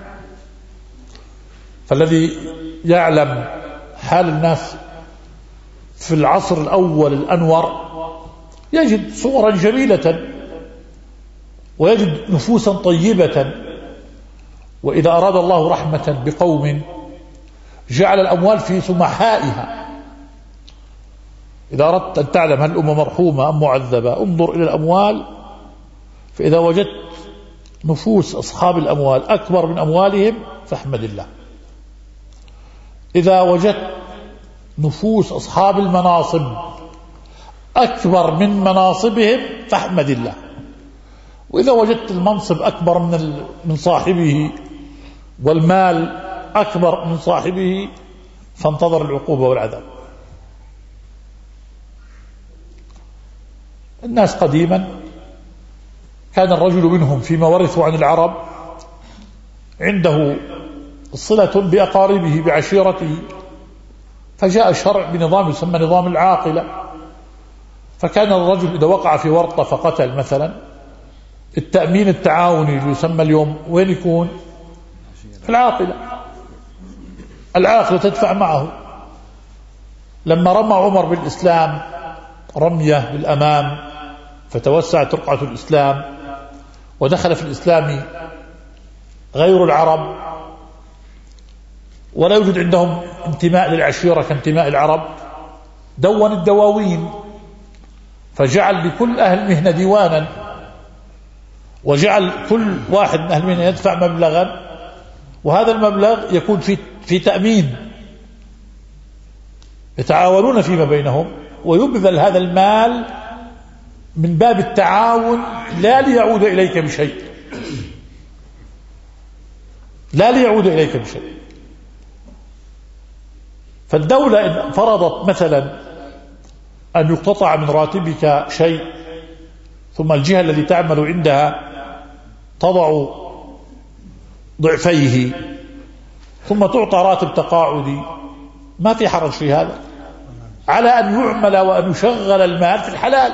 فالذي يعلم حال الناس في العصر الأول الأنور يجد صورا جميلة ويجد نفوسا طيبة، وإذا أراد الله رحمة بقوم جعل الأموال في سمحائها. إذا أردت أن تعلم هل الأمة مرحومة أم معذبة انظر إلى الأموال، فإذا وجدت نفوس أصحاب الأموال أكبر من أموالهم فاحمد الله، إذا وجدت نفوس أصحاب المناصب أكبر من مناصبهم فاحمد الله، وإذا وجدت المنصب أكبر من من صاحبه والمال أكبر من صاحبه فانتظر العقوبة والعذاب. الناس قديما كان الرجل منهم فيما ورثوا عن العرب عنده صلة بأقاربه بعشيرته، فجاء الشرع بنظام يسمى نظام العاقلة، فكان الرجل إذا وقع في ورطة فقتل مثلا، التأمين التعاوني اللي يسمى اليوم وين يكون؟ في العاقلة. العاقلة تدفع معه. لما رمى عمر بالإسلام رمية بالأمام فتوسعت رقعة الإسلام ودخل في الإسلام غير العرب ولا يوجد عندهم انتماء للعشيرة كانتماء العرب، دون الدواوين فجعل لكل أهل مهنة ديوانا، وجعل كل واحد من أهل المهنة يدفع مبلغا، وهذا المبلغ يكون في في تأمين، يتعاونون فيما بينهم ويبذل هذا المال من باب التعاون لا ليعود إليك بشيء، لا ليعود إليك بشيء. فالدولة إن فرضت مثلا أن يقتطع من راتبك شيء ثم الجهة التي تعمل عندها تضع ضعفيه ثم تعطى راتب تقاعدي، ما في حرج في هذا، على أن يعمل وأن يشغل المال في الحلال.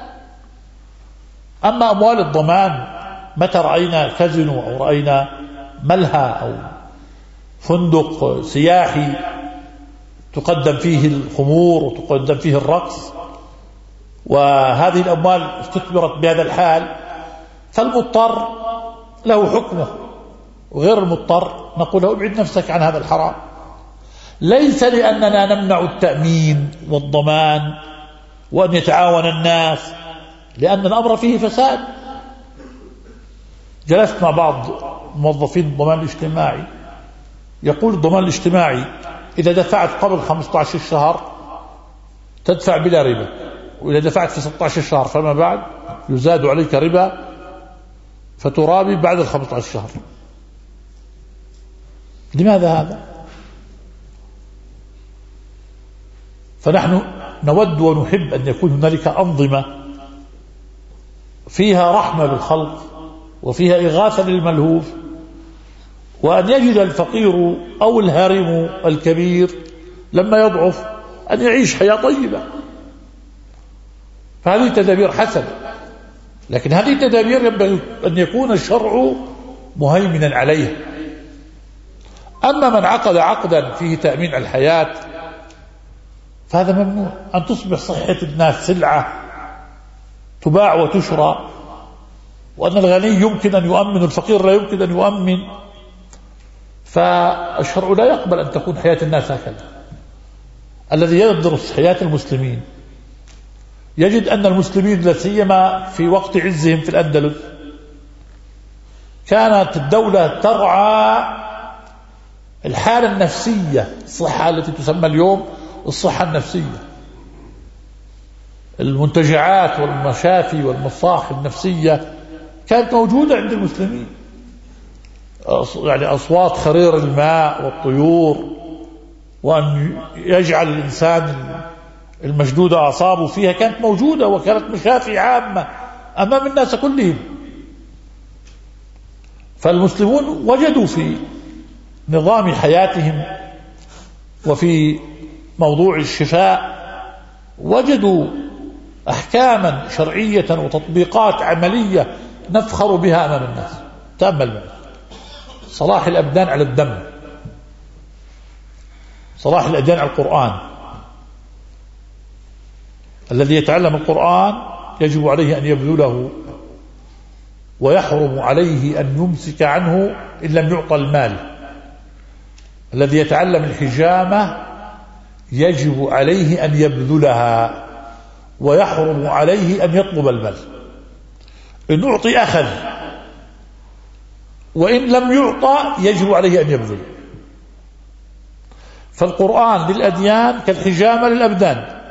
أما أموال الضمان متى رأينا كازينو أو رأينا ملهى أو فندق سياحي تقدم فيه الخمور وتقدم فيه الرقص وهذه الأموال استثمرت بهذا الحال، فالمضطر له حكمه وغير المضطر نقول له ابعد نفسك عن هذا الحرام. ليس لأننا نمنع التأمين والضمان وأن يتعاون الناس، لأن الأمر فيه فساد. جلست مع بعض موظفين الضمان الاجتماعي يقول الضمان الاجتماعي إذا دفعت قبل خمسة عشر شهر تدفع بلا ربا، وإذا دفعت في ستة عشر شهر فما بعد يزاد عليك ربا فترابي بعد ال خمسة عشر شهر. لماذا هذا؟ فنحن نود ونحب أن يكون هنالك أنظمة فيها رحمة بالخلق وفيها إغاثة للملهوف، وأن يجد الفقير أو الهرم الكبير لما يضعف أن يعيش حياة طيبة. فهذه تدابير حسنة، لكن هذه التدابير ينبغي أن يكون الشرع مهيمنا عليها. أما من عقد عقدا فيه تأمين الحياة فهذا ممنوع. أن تصبح صحة الناس سلعة تباع وتشرى، وأن الغني يمكن أن يؤمن والفقير لا يمكن أن يؤمن، فالشرع لا يقبل أن تكون حياة الناس هكذا. الذي يدرس حياة المسلمين يجد أن المسلمين لا سيما في وقت عزهم في الأندلس كانت الدولة ترعى الحالة النفسية، الصحة التي تسمى اليوم الصحة النفسية، المنتجعات والمشافي والمصاحف النفسية كانت موجودة عند المسلمين، يعني أصوات خرير الماء والطيور، وأن يجعل الإنسان المشدود أعصابه فيها كانت موجودة، وكانت مشافي عامة أمام الناس كلهم. فالمسلمون وجدوا في نظام حياتهم وفي موضوع الشفاء وجدوا أحكاما شرعية وتطبيقات عملية نفخر بها أمام الناس. تأمل معي صلاح الأبدان على الدم، صلاح الأبدان على القرآن. الذي يتعلم القرآن يجب عليه أن يبذله، ويحرم عليه أن يمسك عنه إن لم يعطى المال. الذي يتعلم الحجامة يجب عليه أن يبذلها، ويحرم عليه أن يطلب المال. إن أعطي أخذ، وإن لم يعطى يجب عليه أن يبذل. فالقرآن للأديان كالحجامة للأبدان،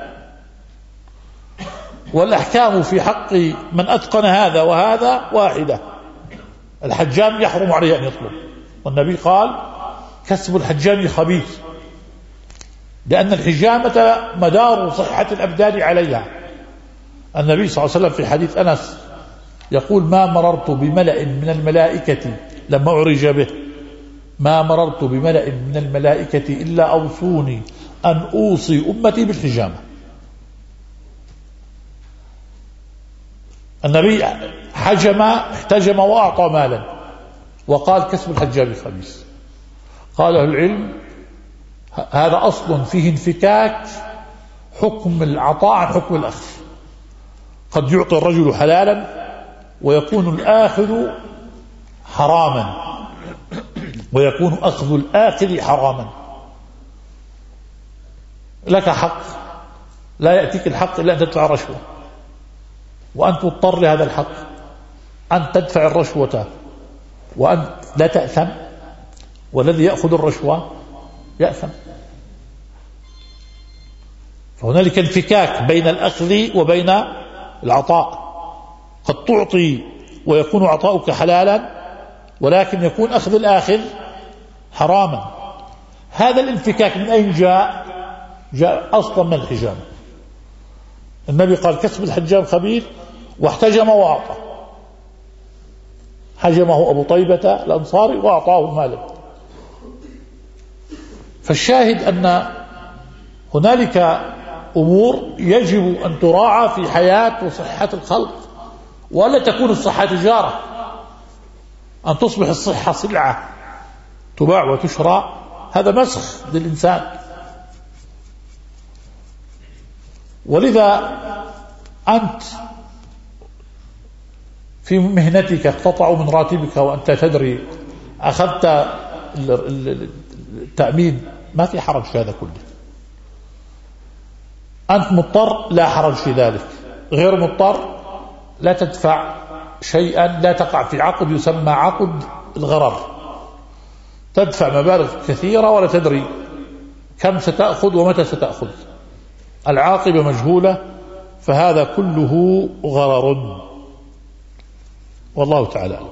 والأحكام في حق من أتقن هذا وهذا واحدة. الحجام يحرم عليه أن يطلب، والنبي قال كسب الحجام خبيث، لأن الحجامة مدار صحة الأبدان عليها. النبي صلى الله عليه وسلم في حديث أنس يقول ما مررت بملأ من الملائكة لما أعرج به ما مررت بملأ من الملائكة إلا أوصوني أن أوصي أمتي بالحجامة. النبي حجم احتجم وأعطى مالا وقال كسب الحجام خبيث. قال أهل العلم هذا أصل فيه انفكاك حكم العطاء عن حكم الأخذ. قد يعطي الرجل حلالا ويكون الآخذ حراما، ويكون أخذ الآخذ حراما. لك حق، لا يأتيك الحق إلا أن تدفع رشوة، وأن تضطر لهذا الحق أن تدفع الرشوة، وأن لا تأثم، والذي يأخذ الرشوة يأثم. فهنالك انفكاك بين الأخذ وبين العطاء. قد تعطي ويكون عطاؤك حلالا، ولكن يكون أخذ الآخذ حراما. هذا الانفكاك من أين جاء؟ جاء أصلا من الحجامة. النبي قال كسب الحجام خبيث، واحتجم وأعطى. حجمه أبو طيبة الأنصاري وأعطاه المال. فالشاهد أن هنالك أمور يجب أن تراعى في حياة وصحة الخلق، ولا تكون الصحة تجارة، أن تصبح الصحة سلعة تباع وتشرى. هذا مسخ للإنسان. ولذا أنت في مهنتك اقتطعوا من راتبك وأنت تدري أخذت التأمين، ما في حرج في هذا كله. أنت مضطر لا حرج في ذلك، غير مضطر لا تدفع شيئا، لا تقع في عقد يسمى عقد الغرر. تدفع مبالغ كثيرة ولا تدري كم ستأخذ ومتى ستأخذ، العاقبة مجهولة. فهذا كله غرر، والله تعالى.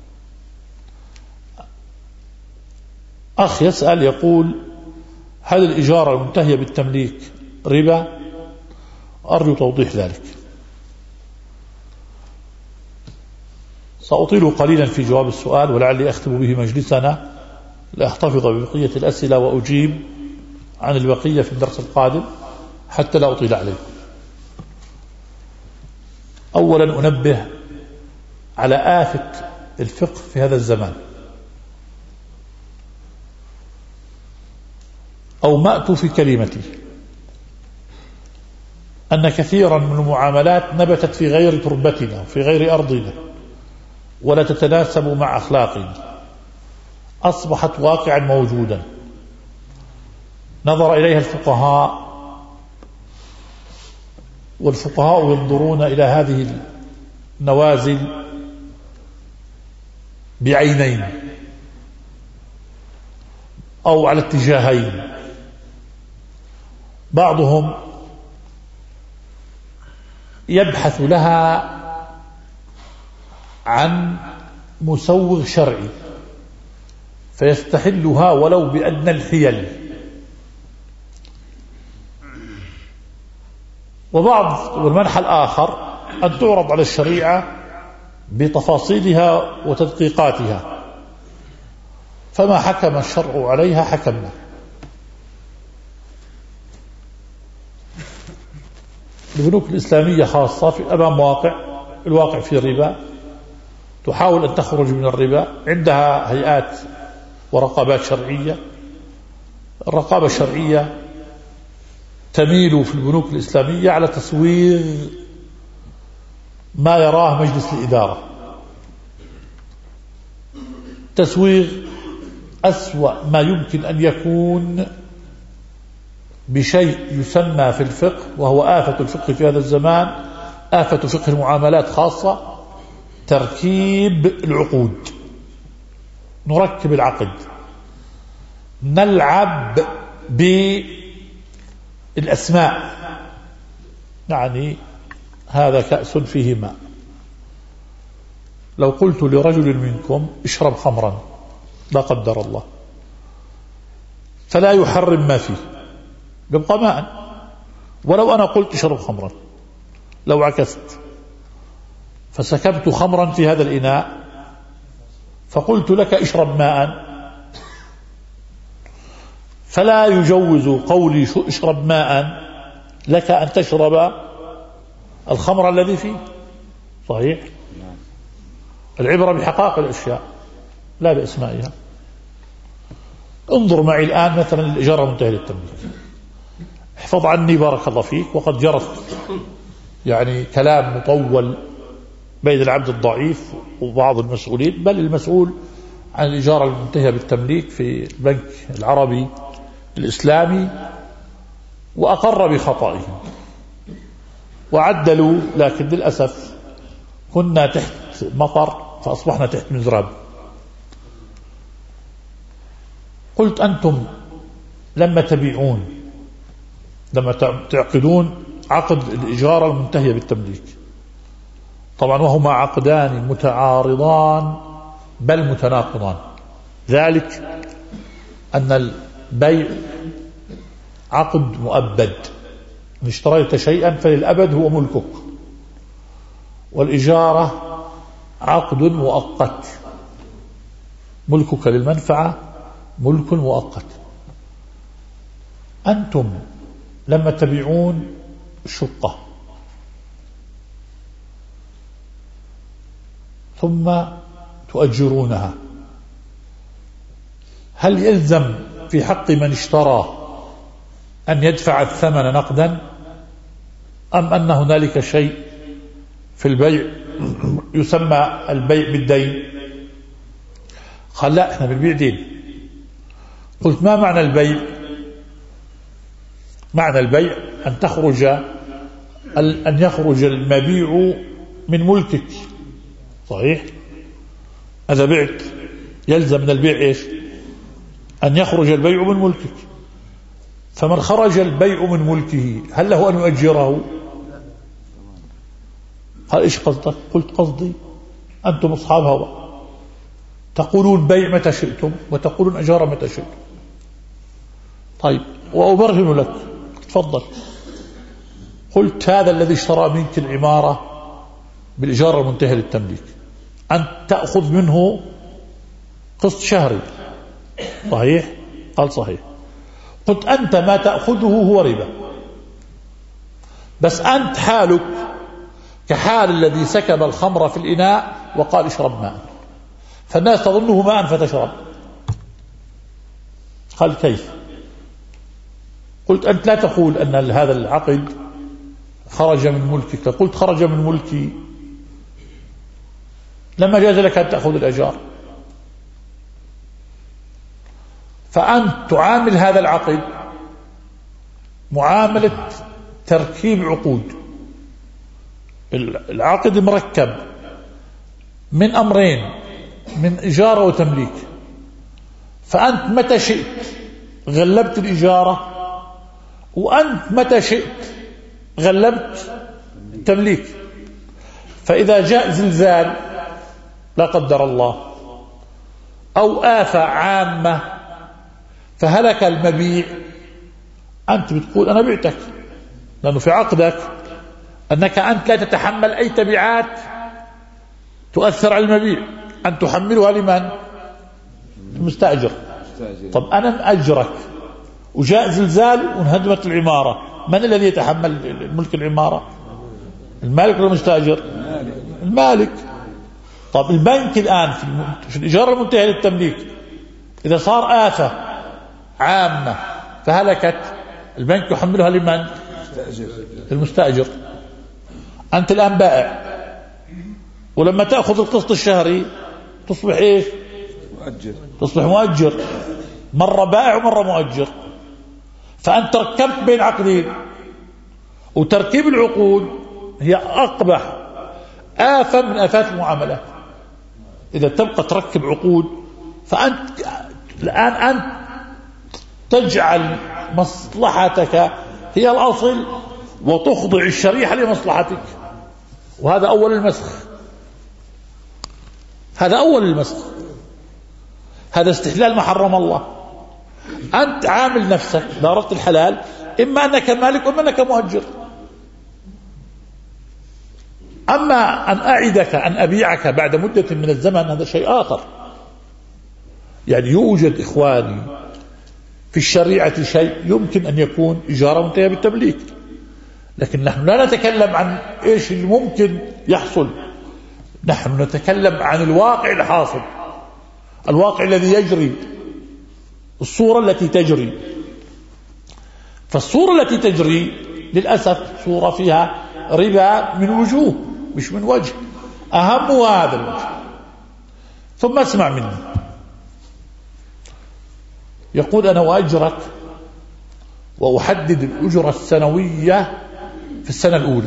أخ يسأل يقول هل الإجارة المنتهية بالتمليك ربا؟ أرجو توضيح ذلك. سأطيل قليلا في جواب السؤال، ولعلي أختم به مجلسنا لأحتفظ ببقية الأسئلة وأجيب عن البقية في الدرس القادم حتى لا أطيل عليكم. أولا أنبه على آفة الفقه في هذا الزمان، أو مأت في كلمتي، أن كثيرا من المعاملات نبتت في غير تربتنا وفي غير أرضنا، ولا تتناسب مع أخلاقنا. أصبحت واقعا موجودا نظر إليها الفقهاء، والفقهاء ينظرون إلى هذه النوازل بعينين أو على اتجاهين. بعضهم يبحث لها عن مسوغ شرعي فيستحلها ولو بأدنى الحيل، وبعض والمنحى الآخر أن تعرض على الشريعة بتفاصيلها وتدقيقاتها، فما حكم الشرع عليها حكمنا. البنوك الإسلامية خاصة في أمام واقع الواقع في الربا، تحاول أن تخرج من الربا، عندها هيئات ورقابات شرعية. الرقابة الشرعية تميل في البنوك الإسلامية على تصوير ما يراه مجلس الإدارة، تسويغ أسوأ ما يمكن أن يكون بشيء يسمى في الفقه، وهو آفة الفقه في هذا الزمان، آفة فقه المعاملات خاصة، تركيب العقود. نركب العقد، نلعب بالأسماء، يعني هذا كأس فيه ماء. لو قلت لرجل منكم اشرب خمرا لا قدر الله، فلا يحرم ما فيه، يبقى ماء. ولو أنا قلت اشرب خمرا، لو عكست فسكبت خمرا في هذا الإناء فقلت لك اشرب ماء، فلا يجوز قولي اشرب ماء لك أن تشرب الخمر الذي فيه. صحيح؟ العبرة بحقائق الأشياء لا بأسمائها. انظر معي الآن مثلا الإجارة المنتهية للتمليك، احفظ عني بارك الله فيك. وقد جرت يعني كلام مطول بين العبد الضعيف وبعض المسؤولين، بل المسؤول عن الإجارة المنتهية بالتمليك في البنك العربي الإسلامي، وأقر بخطئهم وعدلوا، لكن للأسف كنا تحت مطر فأصبحنا تحت مزراب. قلت أنتم لما تبيعون، لما تعقدون عقد الإجارة المنتهية بالتمليك، طبعا وهما عقدان متعارضان بل متناقضان، ذلك أن البيع عقد مؤبد، إن اشتريت شيئا فللأبد هو ملكك، والإجارة عقد مؤقت، ملكك للمنفعة ملك مؤقت. أنتم لما تبيعون شقة ثم تؤجرونها، هل يلزم في حق من اشترى أن يدفع الثمن نقدا، أم أن هنالك شيء في البيع يسمى البيع بالدين؟ قال لا، احنا بالبيع دين. قلت ما معنى البيع؟ معنى البيع أن تخرج أن يخرج المبيع من ملكك. صحيح؟ هذا بعت، يلزم من البيع إيش؟ أن يخرج البيع من ملكك. فمن خرج البيع من ملكه هل له أن يؤجره؟ قال إيش قصدك؟ قلت قصدي أنتم أصحاب هوى، تقولون بيع متى شئتم وتقولون أجارة متى شئتم. طيب وأبرهن لك، تفضل. قلت هذا الذي اشترى منك العمارة بالإجارة المنتهية للتمليك أن تأخذ منه قسط شهري، صحيح؟ قال صحيح. قلت أنت ما تأخذه هو ربا، بس أنت حالك كحال الذي سكب الخمر في الإناء وقال اشرب ماء، فالناس تظنه ماء فتشرب. قال كيف؟ قلت أنت لا تقول أن هذا العقد خرج من ملكك، قلت خرج من ملكي لما جاز لك أن تأخذ الأجار. فأنت تعامل هذا العقد معاملة تركيب عقود. العقد مركب من أمرين، من إجارة وتمليك، فأنت متى شئت غلبت الإجارة، وأنت متى شئت غلبت التمليك. فإذا جاء زلزال لا قدر الله أو آفة عامة فهلك المبيع، أنت بتقول أنا بعتك، لأنه في عقدك أنك أنت لا تتحمل أي تبعات تؤثر على المبيع، أن تحملها لمن؟ المستأجر. طب أنا مأجرك وجاء زلزال وانهدمت العمارة، من الذي يتحمل ملك العمارة؟ المالك ولا المستأجر؟ المالك. طب البنك الآن في الإجارة المنتهية للتمليك إذا صار آفة عامة فهلكت، البنك يحملها لمن؟ المستأجر. أنت الآن بائع، ولما تأخذ القسط الشهري تصبح إيش؟ مؤجر. تصبح مؤجر، مرة بائع ومرة مؤجر. فأنت ركبت بين عقدين، وتركيب العقود هي أقبح آفة من آفات المعاملات. إذا تبقى تركب عقود فأنت الآن أنت تجعل مصلحتك هي الأصل وتخضع الشريحة لمصلحتك، وهذا أول المسخ. هذا أول المسخ، هذا استحلال ما حرم الله. أنت عامل نفسك إذا أردت الحلال إما أنك مالك وإما أنك مؤجر. أما أن أعدك أن أبيعك بعد مدة من الزمن هذا شيء آخر. يعني يوجد إخواني في الشريعة شيء يمكن أن يكون إجارة منتهية بالتمليك، لكن نحن لا نتكلم عن إيش اللي ممكن يحصل، نحن نتكلم عن الواقع الحاصل، الواقع الذي يجري، الصورة التي تجري. فالصورة التي تجري للأسف صورة فيها ربا من وجوه مش من وجه، أهم هذا الوجه. ثم اسمع مني، يقول أنا أؤجرك وأحدد الأجرة السنوية في السنة الأولى،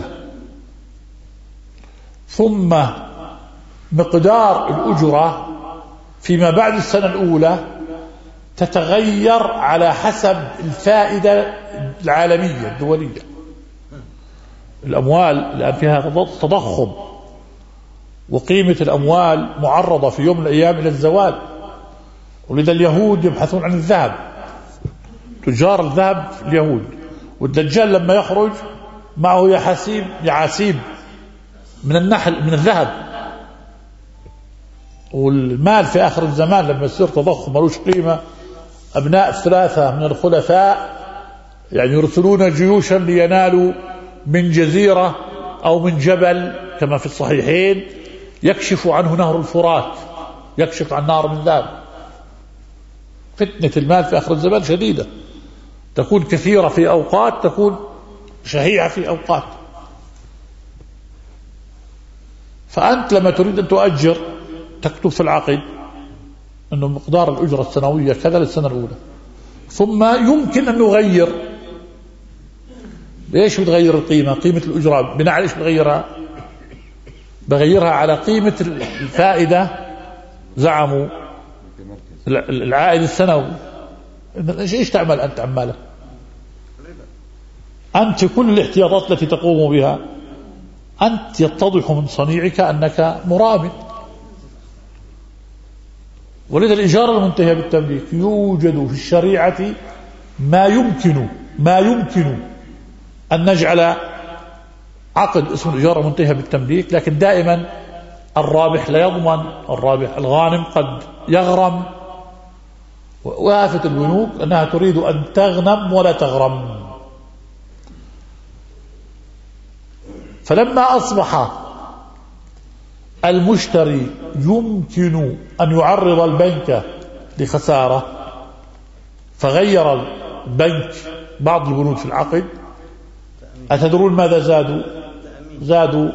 ثم مقدار الأجرة فيما بعد السنة الأولى تتغير على حسب الفائدة العالمية الدولية. الأموال الآن فيها تضخم، وقيمة الأموال معرضة في يوم من الأيام إلى الزوال، ولذا اليهود يبحثون عن الذهب، تجار الذهب اليهود، والدجال لما يخرج معه يحاسيب يعاسيب من النحل من الذهب. والمال في آخر الزمان لما يصير تضخم ملوش قيمة، أبناء الثلاثة من الخلفاء يعني يرسلون جيوشا لينالوا من جزيرة أو من جبل كما في الصحيحين يكشف عنه نهر الفرات، يكشف عن نهر من ذهب. فتنة المال في آخر الزمان شديدة، تكون كثيرة في أوقات، تكون شهيعة في أوقات. فأنت لما تريد أن تؤجر تكتب في العقد أنه مقدار الأجرة السنوية كذا للسنة الأولى، ثم يمكن أن نغير. ليش بتغير القيمة؟ قيمة الأجرة بناء على إيش بتغيرها؟ بغيرها على قيمة الفائدة. زعموا العائد السنوي. إيش تعمل أنت عمالة؟ أنت كل الاحتياطات التي تقوم بها أنت يتضح من صنيعك أنك مرابط. ولذا الإجارة المنتهية بالتمليك يوجد في الشريعة ما يمكن ما يمكن أن نجعل عقد اسمه الإجارة المنتهية بالتمليك، لكن دائما الرابح لا يضمن، الرابح الغانم قد يغرم. وآفة البنوك أنها تريد أن تغنم ولا تغرم. فلما أصبح المشتري يمكن أن يعرض البنك لخسارة، فغير البنك بعض البنود في العقد. أتدرون ماذا زادوا؟ زادوا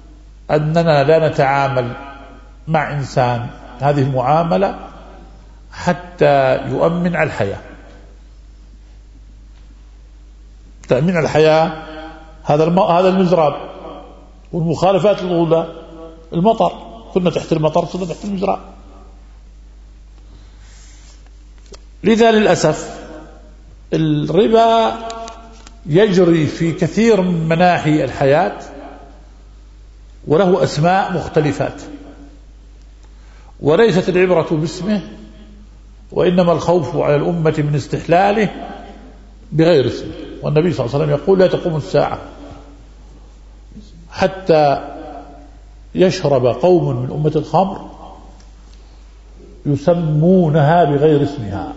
أننا لا نتعامل مع إنسان هذه المعاملة حتى يؤمن على الحياة. تأمين على الحياة هذا هذا المزراب، والمخالفات الأولى المطر، كنا تحت المطر صرنا تحت المزراب. لذا للأسف الربا يجري في كثير من مناحي الحياة وله أسماء مختلفات، وليست العبرة باسمه، وإنما الخوف على الأمة من استحلاله بغير اسمه. والنبي صلى الله عليه وسلم يقول: لا تقوم الساعة حتى يشرب قوم من أمة الخمر يسمونها بغير اسمها.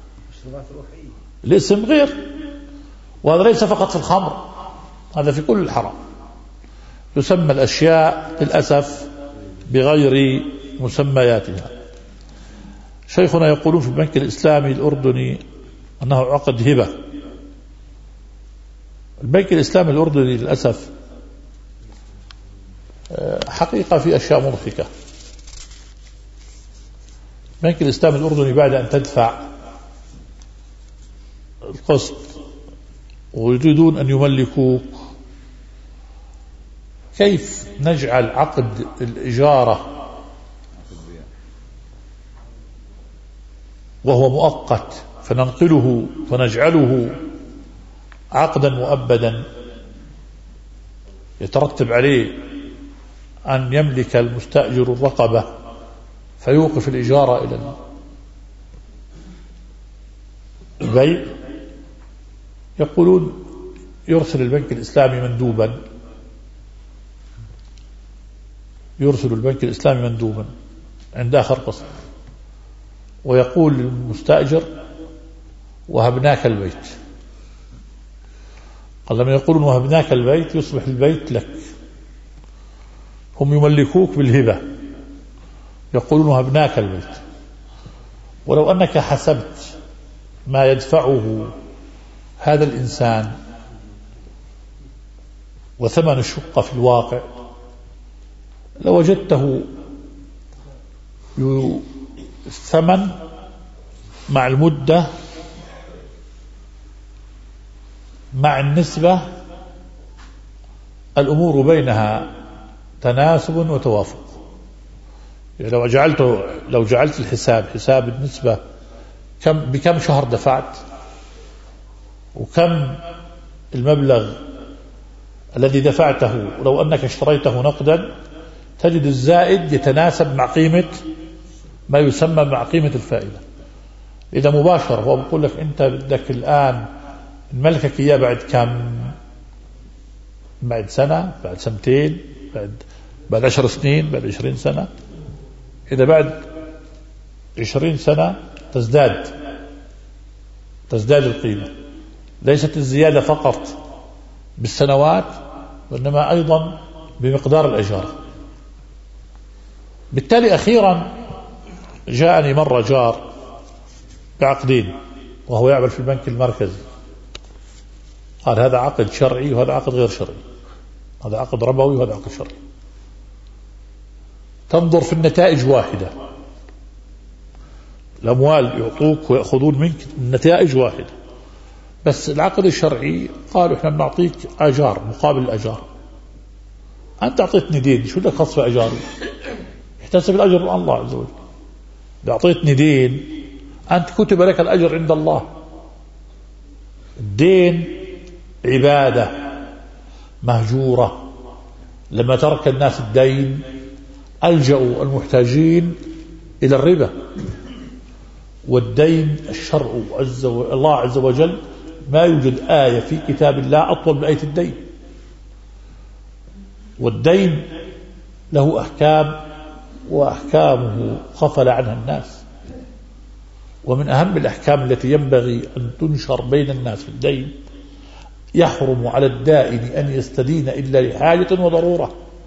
الاسم غير، وهذا ليس فقط في الخمر، هذا في كل الحرام. يسمى الأشياء للأسف بغير مسمياتها. شيخنا يقولون في البنك الإسلامي الأردني أنه عقد هبة. البنك الإسلامي الأردني للأسف حقيقة في أشياء مضحكة. البنك الإسلامي الأردني بعد أن تدفع القسط ويريدون أن يملكوك، كيف نجعل عقد الإجارة وهو مؤقت فننقله فنجعله عقدا مؤبدا يترتب عليه أن يملك المستأجر الرقبة فيوقف الإجارة إلى البيع. يقولون يرسل البنك الإسلامي مندوبا يرسل البنك الإسلامي مندوبا عند آخر قسط ويقول للمستأجر: وهبناك البيت. قال: لما يقولون وهبناك البيت يصبح البيت لك، هم يملكوك بالهبة، يقولون وهبناك البيت. ولو أنك حسبت ما يدفعه هذا الإنسان وثمن الشقة في الواقع لوجدته الثمن مع المدة مع النسبة الأمور بينها تناسب وتوافق. يعني لو جعلته لو جعلت الحساب حساب النسبة كم بكم شهر دفعت وكم المبلغ الذي دفعته، ولو أنك اشتريته نقدا تجد الزائد يتناسب مع قيمة ما يسمى مع قيمة الفائدة. إذا مباشرة هو بيقول لك أنت بدك الآن الملكك إياه بعد كم؟ بعد سنة، بعد سنتين، بعد بعد عشر سنين، بعد عشرين سنة. إذا بعد عشرين سنة تزداد تزداد القيمة. ليست الزيادة فقط بالسنوات وإنما أيضا بمقدار الأجارة. بالتالي أخيرا جاءني مرة جار بعقدين وهو يعمل في البنك المركزي، قال: هذا عقد شرعي وهذا عقد غير شرعي، هذا عقد ربوي وهذا عقد شرعي. تنظر في النتائج واحدة، الأموال يعطوك ويأخذون منك النتائج واحدة، بس العقد الشرعي قالوا إحنا بنعطيك أجار مقابل الأجار. أنت أعطيتني دين، شو لك خاص بأجاري؟ احتسب الأجر من الله عز وجل. إذا أعطيتني دين أنت كتب لك الأجر عند الله. الدين عبادة مهجورة. لما ترك الناس الدين ألجأوا المحتاجين إلى الربا. والدين الشرع عز و... الله عز وجل ما يوجد آية في كتاب الله أطول من آية الدين. والدين له أحكام وأحكامه غفل عنها الناس. ومن أهم الأحكام التي ينبغي أن تنشر بين الناس في الدين: يحرم على الدائن أن يستدين إلا لحاجة وضرورة.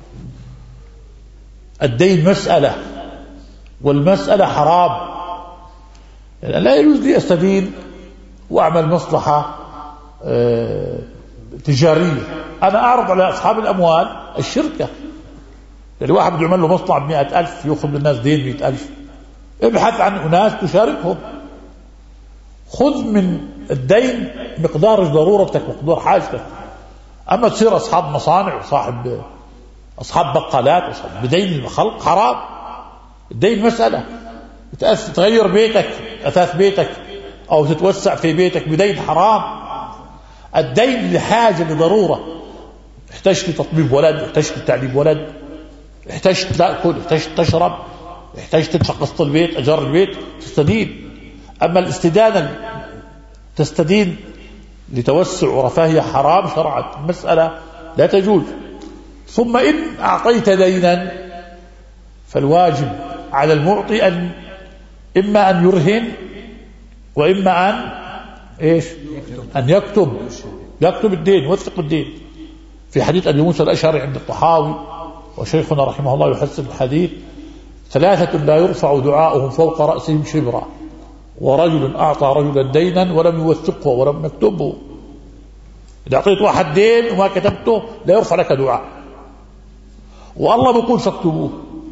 الدين مسألة، والمسألة حرام. يعني لا يجوز لي أستدين وأعمل مصلحة اه تجارية. أنا أعرض على أصحاب الأموال الشركة. يعني واحد بده يعمل له مصنع بمئة ألف يأخذ من الناس دين مئة ألف، ابحث عن أناس تشاركهم. خذ من الدين مقدار ضرورتك مقدار حاجتك. أما تصير أصحاب مصانع وصاحب أصحاب بقالات وصاحب بدين الخلق حرام. الدين مسألة تغير بيتك أثاث بيتك أو تتوسع في بيتك بدين حرام. الدين لحاجة لضرورة، احتجت لتطبيب ولد، احتجت لتعليم ولد، احتجت تأكل، احتجت تشرب، احتجت تشقص البيت، أجار البيت، تستدين. أما الاستدانة تستدين لتوسع ورفاهية حرام شرعا، المسألة لا تجوز. ثم إن أعطيت دينا فالواجب على المعطي أن إما أن يرهن وإما أن إيش أن يكتب يكتب الدين، يوثق الدين. في حديث أبي موسى الأشعري عند الطحاوي وشيخنا رحمه الله يحسن الحديث: ثلاثة لا يرفع دعاؤهم فوق رأسهم شبرا، ورجل أعطى رجلا دينا ولم يوثقه ولم يكتبه. إذا أعطيت واحد دين وما كتبته لا يرفع لك دعاء، والله بيقول فاكتبوه.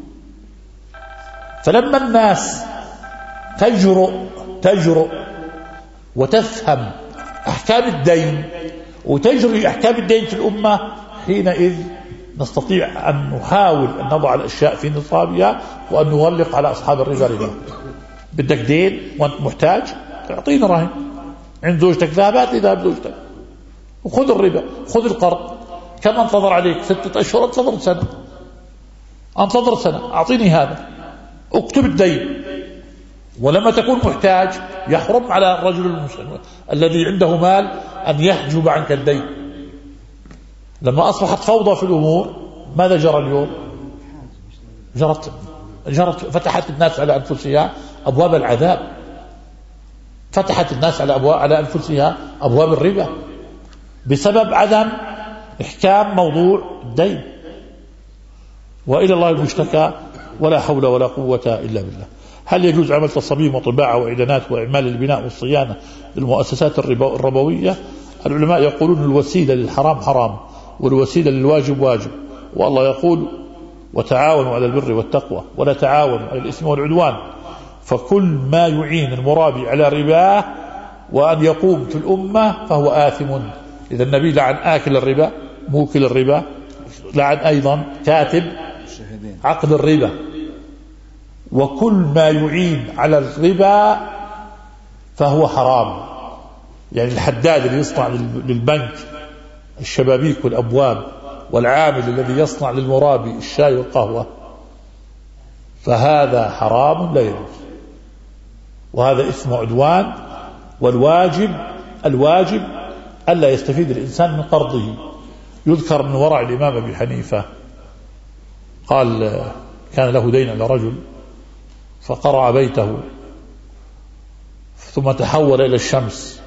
فلما الناس تجرؤ تجرؤ وتفهم أحكام الدين وتجري أحكام الدين في الأمة، حينئذ نستطيع أن نحاول أن نضع الأشياء في نصابها وأن نغلق على أصحاب الربا ربا. بدك دين وأنت محتاج تعطينا رهن عند زوجتك، ذهبات لذهب زوجتك، وخذ الربا، خذ القرض. كم انتظر عليك؟ ستة أشهر، انتظر سنة، انتظر سنة، أعطيني هذا، اكتب الدين. ولما تكون محتاج يحرم على الرجل المسلم الذي عنده مال أن يحجب عنك الدين. لما أصبحت فوضى في الأمور ماذا جرى اليوم؟ جرت جرت فتحت الناس على أنفسها أبواب العذاب، فتحت الناس على أبواب على أنفسها أبواب الربا بسبب عدم إحكام موضوع الدين. وإلى الله المشتكى، ولا حول ولا قوة إلا بالله. هل يجوز عمل تصاميم وطباعة وإعلانات وإعمال البناء والصيانة للمؤسسات الربوية؟ العلماء يقولون الوسيلة للحرام حرام والوسيلة للواجب واجب، والله يقول: وتعاونوا على البر والتقوى ولا تعاونوا على الإثم والعدوان. فكل ما يعين المرابي على رباه وأن يقوم في الأمة فهو آثم. إذا النبي لعن آكل الربا، موكل الربا، لعن أيضا كاتب عقد الربا. وكل ما يعين على الربا فهو حرام. يعني الحداد اللي يصنع للبنك الشبابيك والأبواب، والعامل الذي يصنع للمرابي الشاي والقهوة، فهذا حرام لا يجوز، وهذا إثم عدوان. والواجب الواجب ألا يستفيد الإنسان من قرضه. يذكر من ورع الإمام أبي حنيفة قال: كان له دين على رجل فقرع بيته ثم تحول إلى الشمس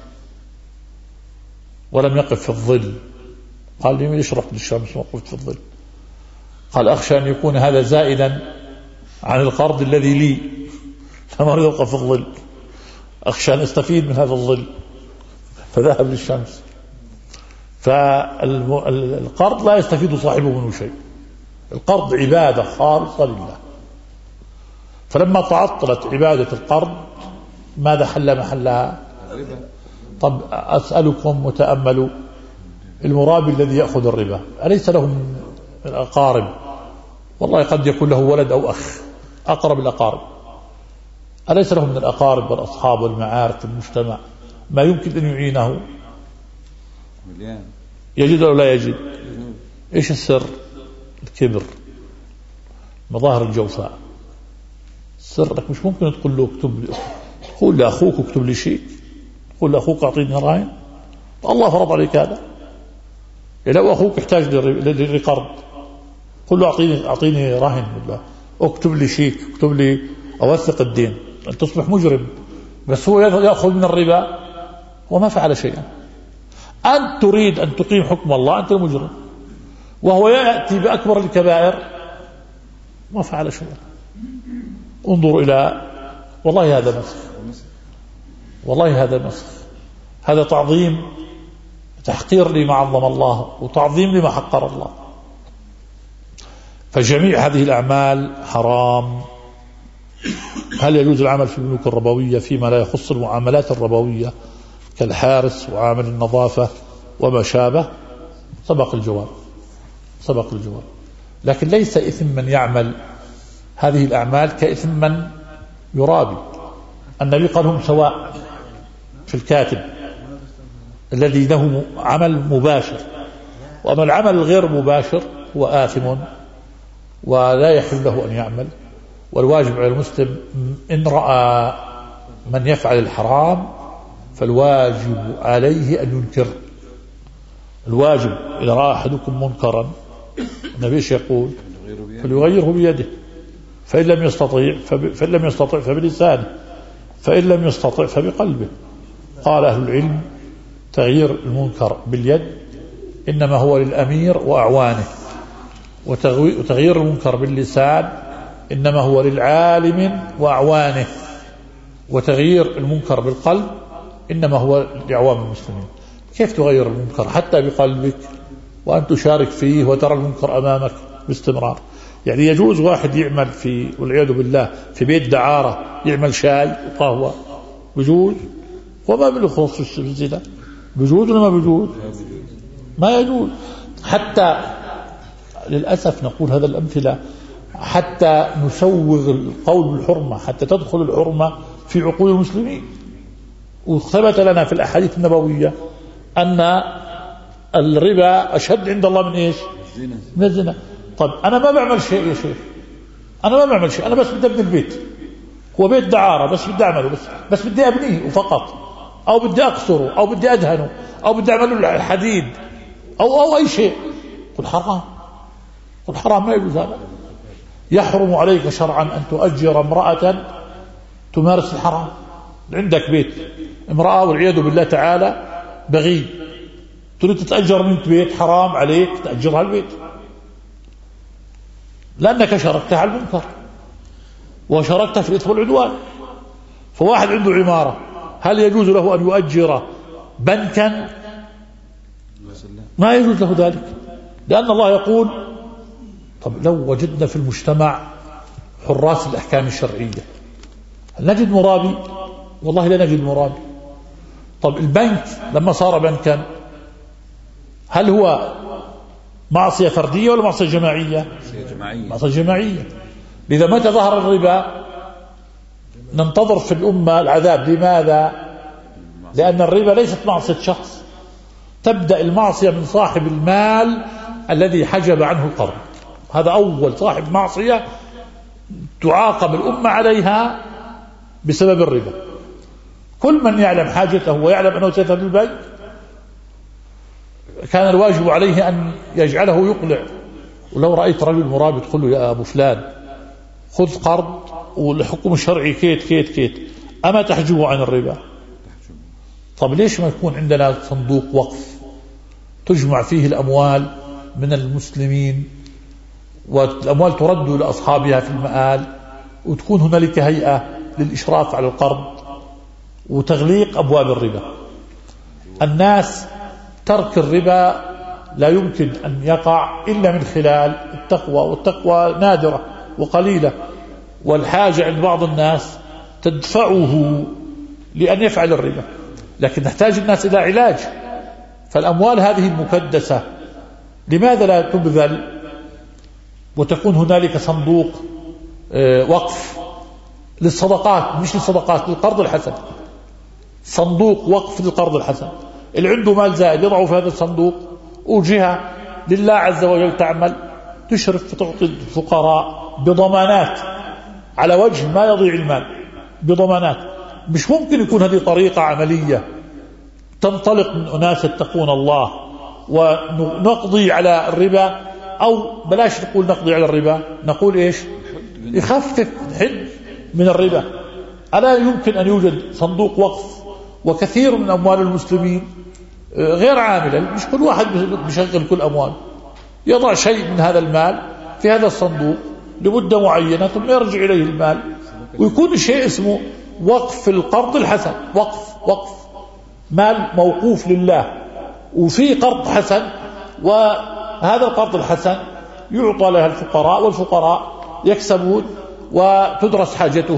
ولم يقف في الظل. قال: لي ليش رحت للشمس وقفت في الظل؟ قال: أخشى أن يكون هذا زائدا عن القرض الذي لي، فما أريد أوقف في الظل، أخشى أن أستفيد من هذا الظل، فذهب للشمس. فالقرض لا يستفيد صاحبه منه شيء، القرض عبادة خالصة لله. فلما تعطلت عبادة القرض ماذا حل محلها؟ طب أسألكم وتأملوا، المرابي الذي يأخذ الربا أليس له من الأقارب؟ والله قد يكون له ولد أو أخ أقرب الأقارب، أليس له من الأقارب والأصحاب والمعارف في المجتمع ما يمكن أن يعينه؟ يجد أو لا يجد؟ إيش السر؟ الكبر، مظاهر الجوفاء. السر لك مش ممكن تقول له اكتب لي، تقول لأخوك اكتب لي شيء، تقول لأخوك أعطيني رهن، الله فرض عليك هذا. لو أخوك يحتاج لقرض قل له أعطيني أعطيني رهن، اكتب لي شيك، اكتب لي أوثق الدين، أن تصبح مجرم. بس هو يأخذ من الربا وما فعل شيئا. أنت تريد أن تقيم حكم الله، أنت المجرم، وهو يأتي بأكبر الكبائر ما فعل شيئا. انظروا إلى، والله هذا مسخ، والله هذا مسخ، هذا تعظيم، تحقير لما عظم الله وتعظيم لما حقر الله. فجميع هذه الأعمال حرام هل يجوز العمل في البنوك الربوية فيما لا يخص المعاملات الربوية كالحارس وعامل النظافة وما شابه؟ سبق الجواب سبق الجواب لكن ليس إثم من يعمل هذه الأعمال كإثم من يرابي. النبي قال هم سواء في الكاتب الذي له عمل مباشر، وأما العمل الغير مباشر هو آثم ولا يحل له أن يعمل. والواجب على المسلم إن رأى من يفعل الحرام فالواجب عليه أن ينكر. الواجب إذا رأى أحدكم منكرا النبي يقول فليغيره بيده، فإن لم يستطيع فإن لم يستطيع فبلسانه، فإن لم يستطيع فبقلبه. قال أهل العلم تغيير المنكر باليد إنما هو للأمير وأعوانه، وتغيير المنكر باللسان إنما هو للعالم وأعوانه، وتغيير المنكر بالقلب إنما هو لعوام المسلمين. كيف تغير المنكر حتى بقلبك وأن تشارك فيه وترى المنكر أمامك باستمرار؟ يعني يجوز واحد يعمل في والعياذ بالله في بيت دعارة يعمل شاي وقهوة، بجوز؟ وما بالخصوص في الزنا بجوز ولا ما بجوز؟ ما يجوز. حتى للأسف نقول هذا الأمثلة حتى نسوغ القول بالحرمة، حتى تدخل الحرمة في عقول المسلمين. وثبت لنا في الأحاديث النبوية أن الربا أشد عند الله من إيش؟ من الزنا. طب أنا ما بعمل شيء يا شيخ، أنا ما بعمل شيء، أنا بس بدي أبني البيت، هو بيت دعارة بس بدي أعمله، بس, بس بدي أبنيه فقط، أو بدي أكسره، أو بدي أدهنه، أو بدي أعمل له الحديد، أو أو أي شيء. قل حرام، قل حرام، ما يجوز هذا. يحرم عليك شرعا أن تؤجر امرأة تمارس الحرام. عندك بيت امرأة والعياذ بالله تعالى بغي، تريد تتأجر من بيت حرام عليك تأجرها البيت، لأنك شاركتها على المنكر وشاركتها في الإثم والعدوان. فواحد عنده عمارة، هل يجوز له أن يؤجر بنكا؟ ما يجوز له ذلك، لأن الله يقول طب لو وجدنا في المجتمع حراس الأحكام الشرعية هل نجد مرابي؟ والله لا نجد مرابي. طب البنك لما صار بنكا هل هو معصية فردية ولا معصية جماعية؟ معصية جماعية. لذا متى ظهر الربا ننتظر في الأمة العذاب. لماذا؟ لأن الربا ليست معصية شخص، تبدأ المعصية من صاحب المال الذي حجب عنه القرض. هذا أول صاحب معصية تعاقب الأمة عليها بسبب الربا. كل من يعلم حاجته ويعلم أنه سيذهب للبنك كان الواجب عليه أن يجعله يقلع. ولو رأيت رجل مرابي تقول له يا أبو فلان خذ قرض والحكم الشرعي كيت كيت كيت، أما تحجبه عن الربا؟ طب ليش ما يكون عندنا صندوق وقف تجمع فيه الأموال من المسلمين والأموال ترد لأصحابها في المآل، وتكون هنالك هيئة للإشراف على القرض وتغليق أبواب الربا. الناس ترك الربا لا يمكن أن يقع إلا من خلال التقوى، والتقوى نادرة وقليلة، والحاجة عند بعض الناس تدفعه لأن يفعل الربا. لكن نحتاج الناس إلى علاج. فالأموال هذه المكدسة لماذا لا تبذل وتكون هنالك صندوق وقف للصدقات، مش للصدقات، للقرض الحسن، صندوق وقف للقرض الحسن. اللي عنده مال زائد يضعه في هذا الصندوق، وجهة لله عز وجل تعمل تشرف وتعطي الفقراء بضمانات على وجه ما يضيع المال، بضمانات. مش ممكن يكون هذه طريقة عملية تنطلق من أناس يتقون الله ونقضي على الربا، أو بلاش نقول نقضي على الربا، نقول إيش؟ يخفف حد من الربا. ألا يمكن أن يوجد صندوق وقف وكثير من أموال المسلمين غير عاملة، مش كل واحد بيشغل كل أموال، يضع شيء من هذا المال في هذا الصندوق لمدة معينة ثم يرجع إليه المال، ويكون شيء اسمه وقف القرض الحسن. وقف وقف مال موقوف لله وفي قرض حسن، وهذا القرض الحسن يعطى لها الفقراء، والفقراء يكسبون وتدرس حاجتهم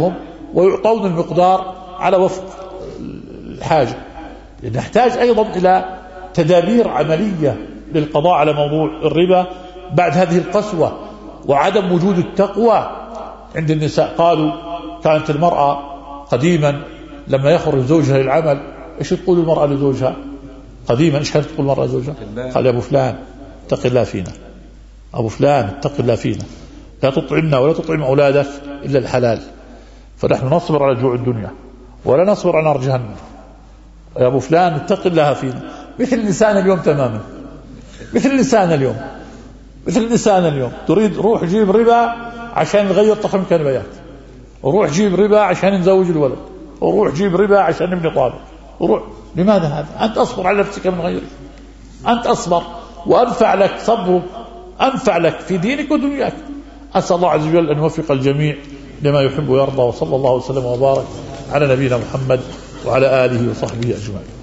ويعطون المقدار على وفق الحاجة. نحتاج أيضا إلى تدابير عملية للقضاء على موضوع الربا بعد هذه القسوة وعدم وجود التقوى عند النساء. قالوا كانت المرأة قديما لما يخرج زوجها للعمل ايش تقول المرأة لزوجها؟ قديما ايش كانت تقول المرأة لزوجها؟ قال يا ابو فلان اتق الله فينا، ابو فلان اتق الله فينا، لا تطعمنا ولا تطعم اولادك الا الحلال، فنحن نصبر على جوع الدنيا ولا نصبر على نار جهنم. يا ابو فلان اتق الله فينا. مثل نساءنا اليوم تماما، مثل نساءنا اليوم مثل نساءنا اليوم تريد روح جيب ربا عشان نغير طقم كنبيات، وروح جيب ربا عشان نزوج الولد، وروح جيب ربا عشان نبني طابق، وروح. لماذا هذا؟ أنت أصبر على نفسك من غيرك، أنت أصبر وأنفع لك صبرك، أنفع لك في دينك ودنياك. أسأل الله عز وجل أن يوفق الجميع لما يحب ويرضى، وصلى الله وسلم وبارك على نبينا محمد وعلى آله وصحبه أجمعين.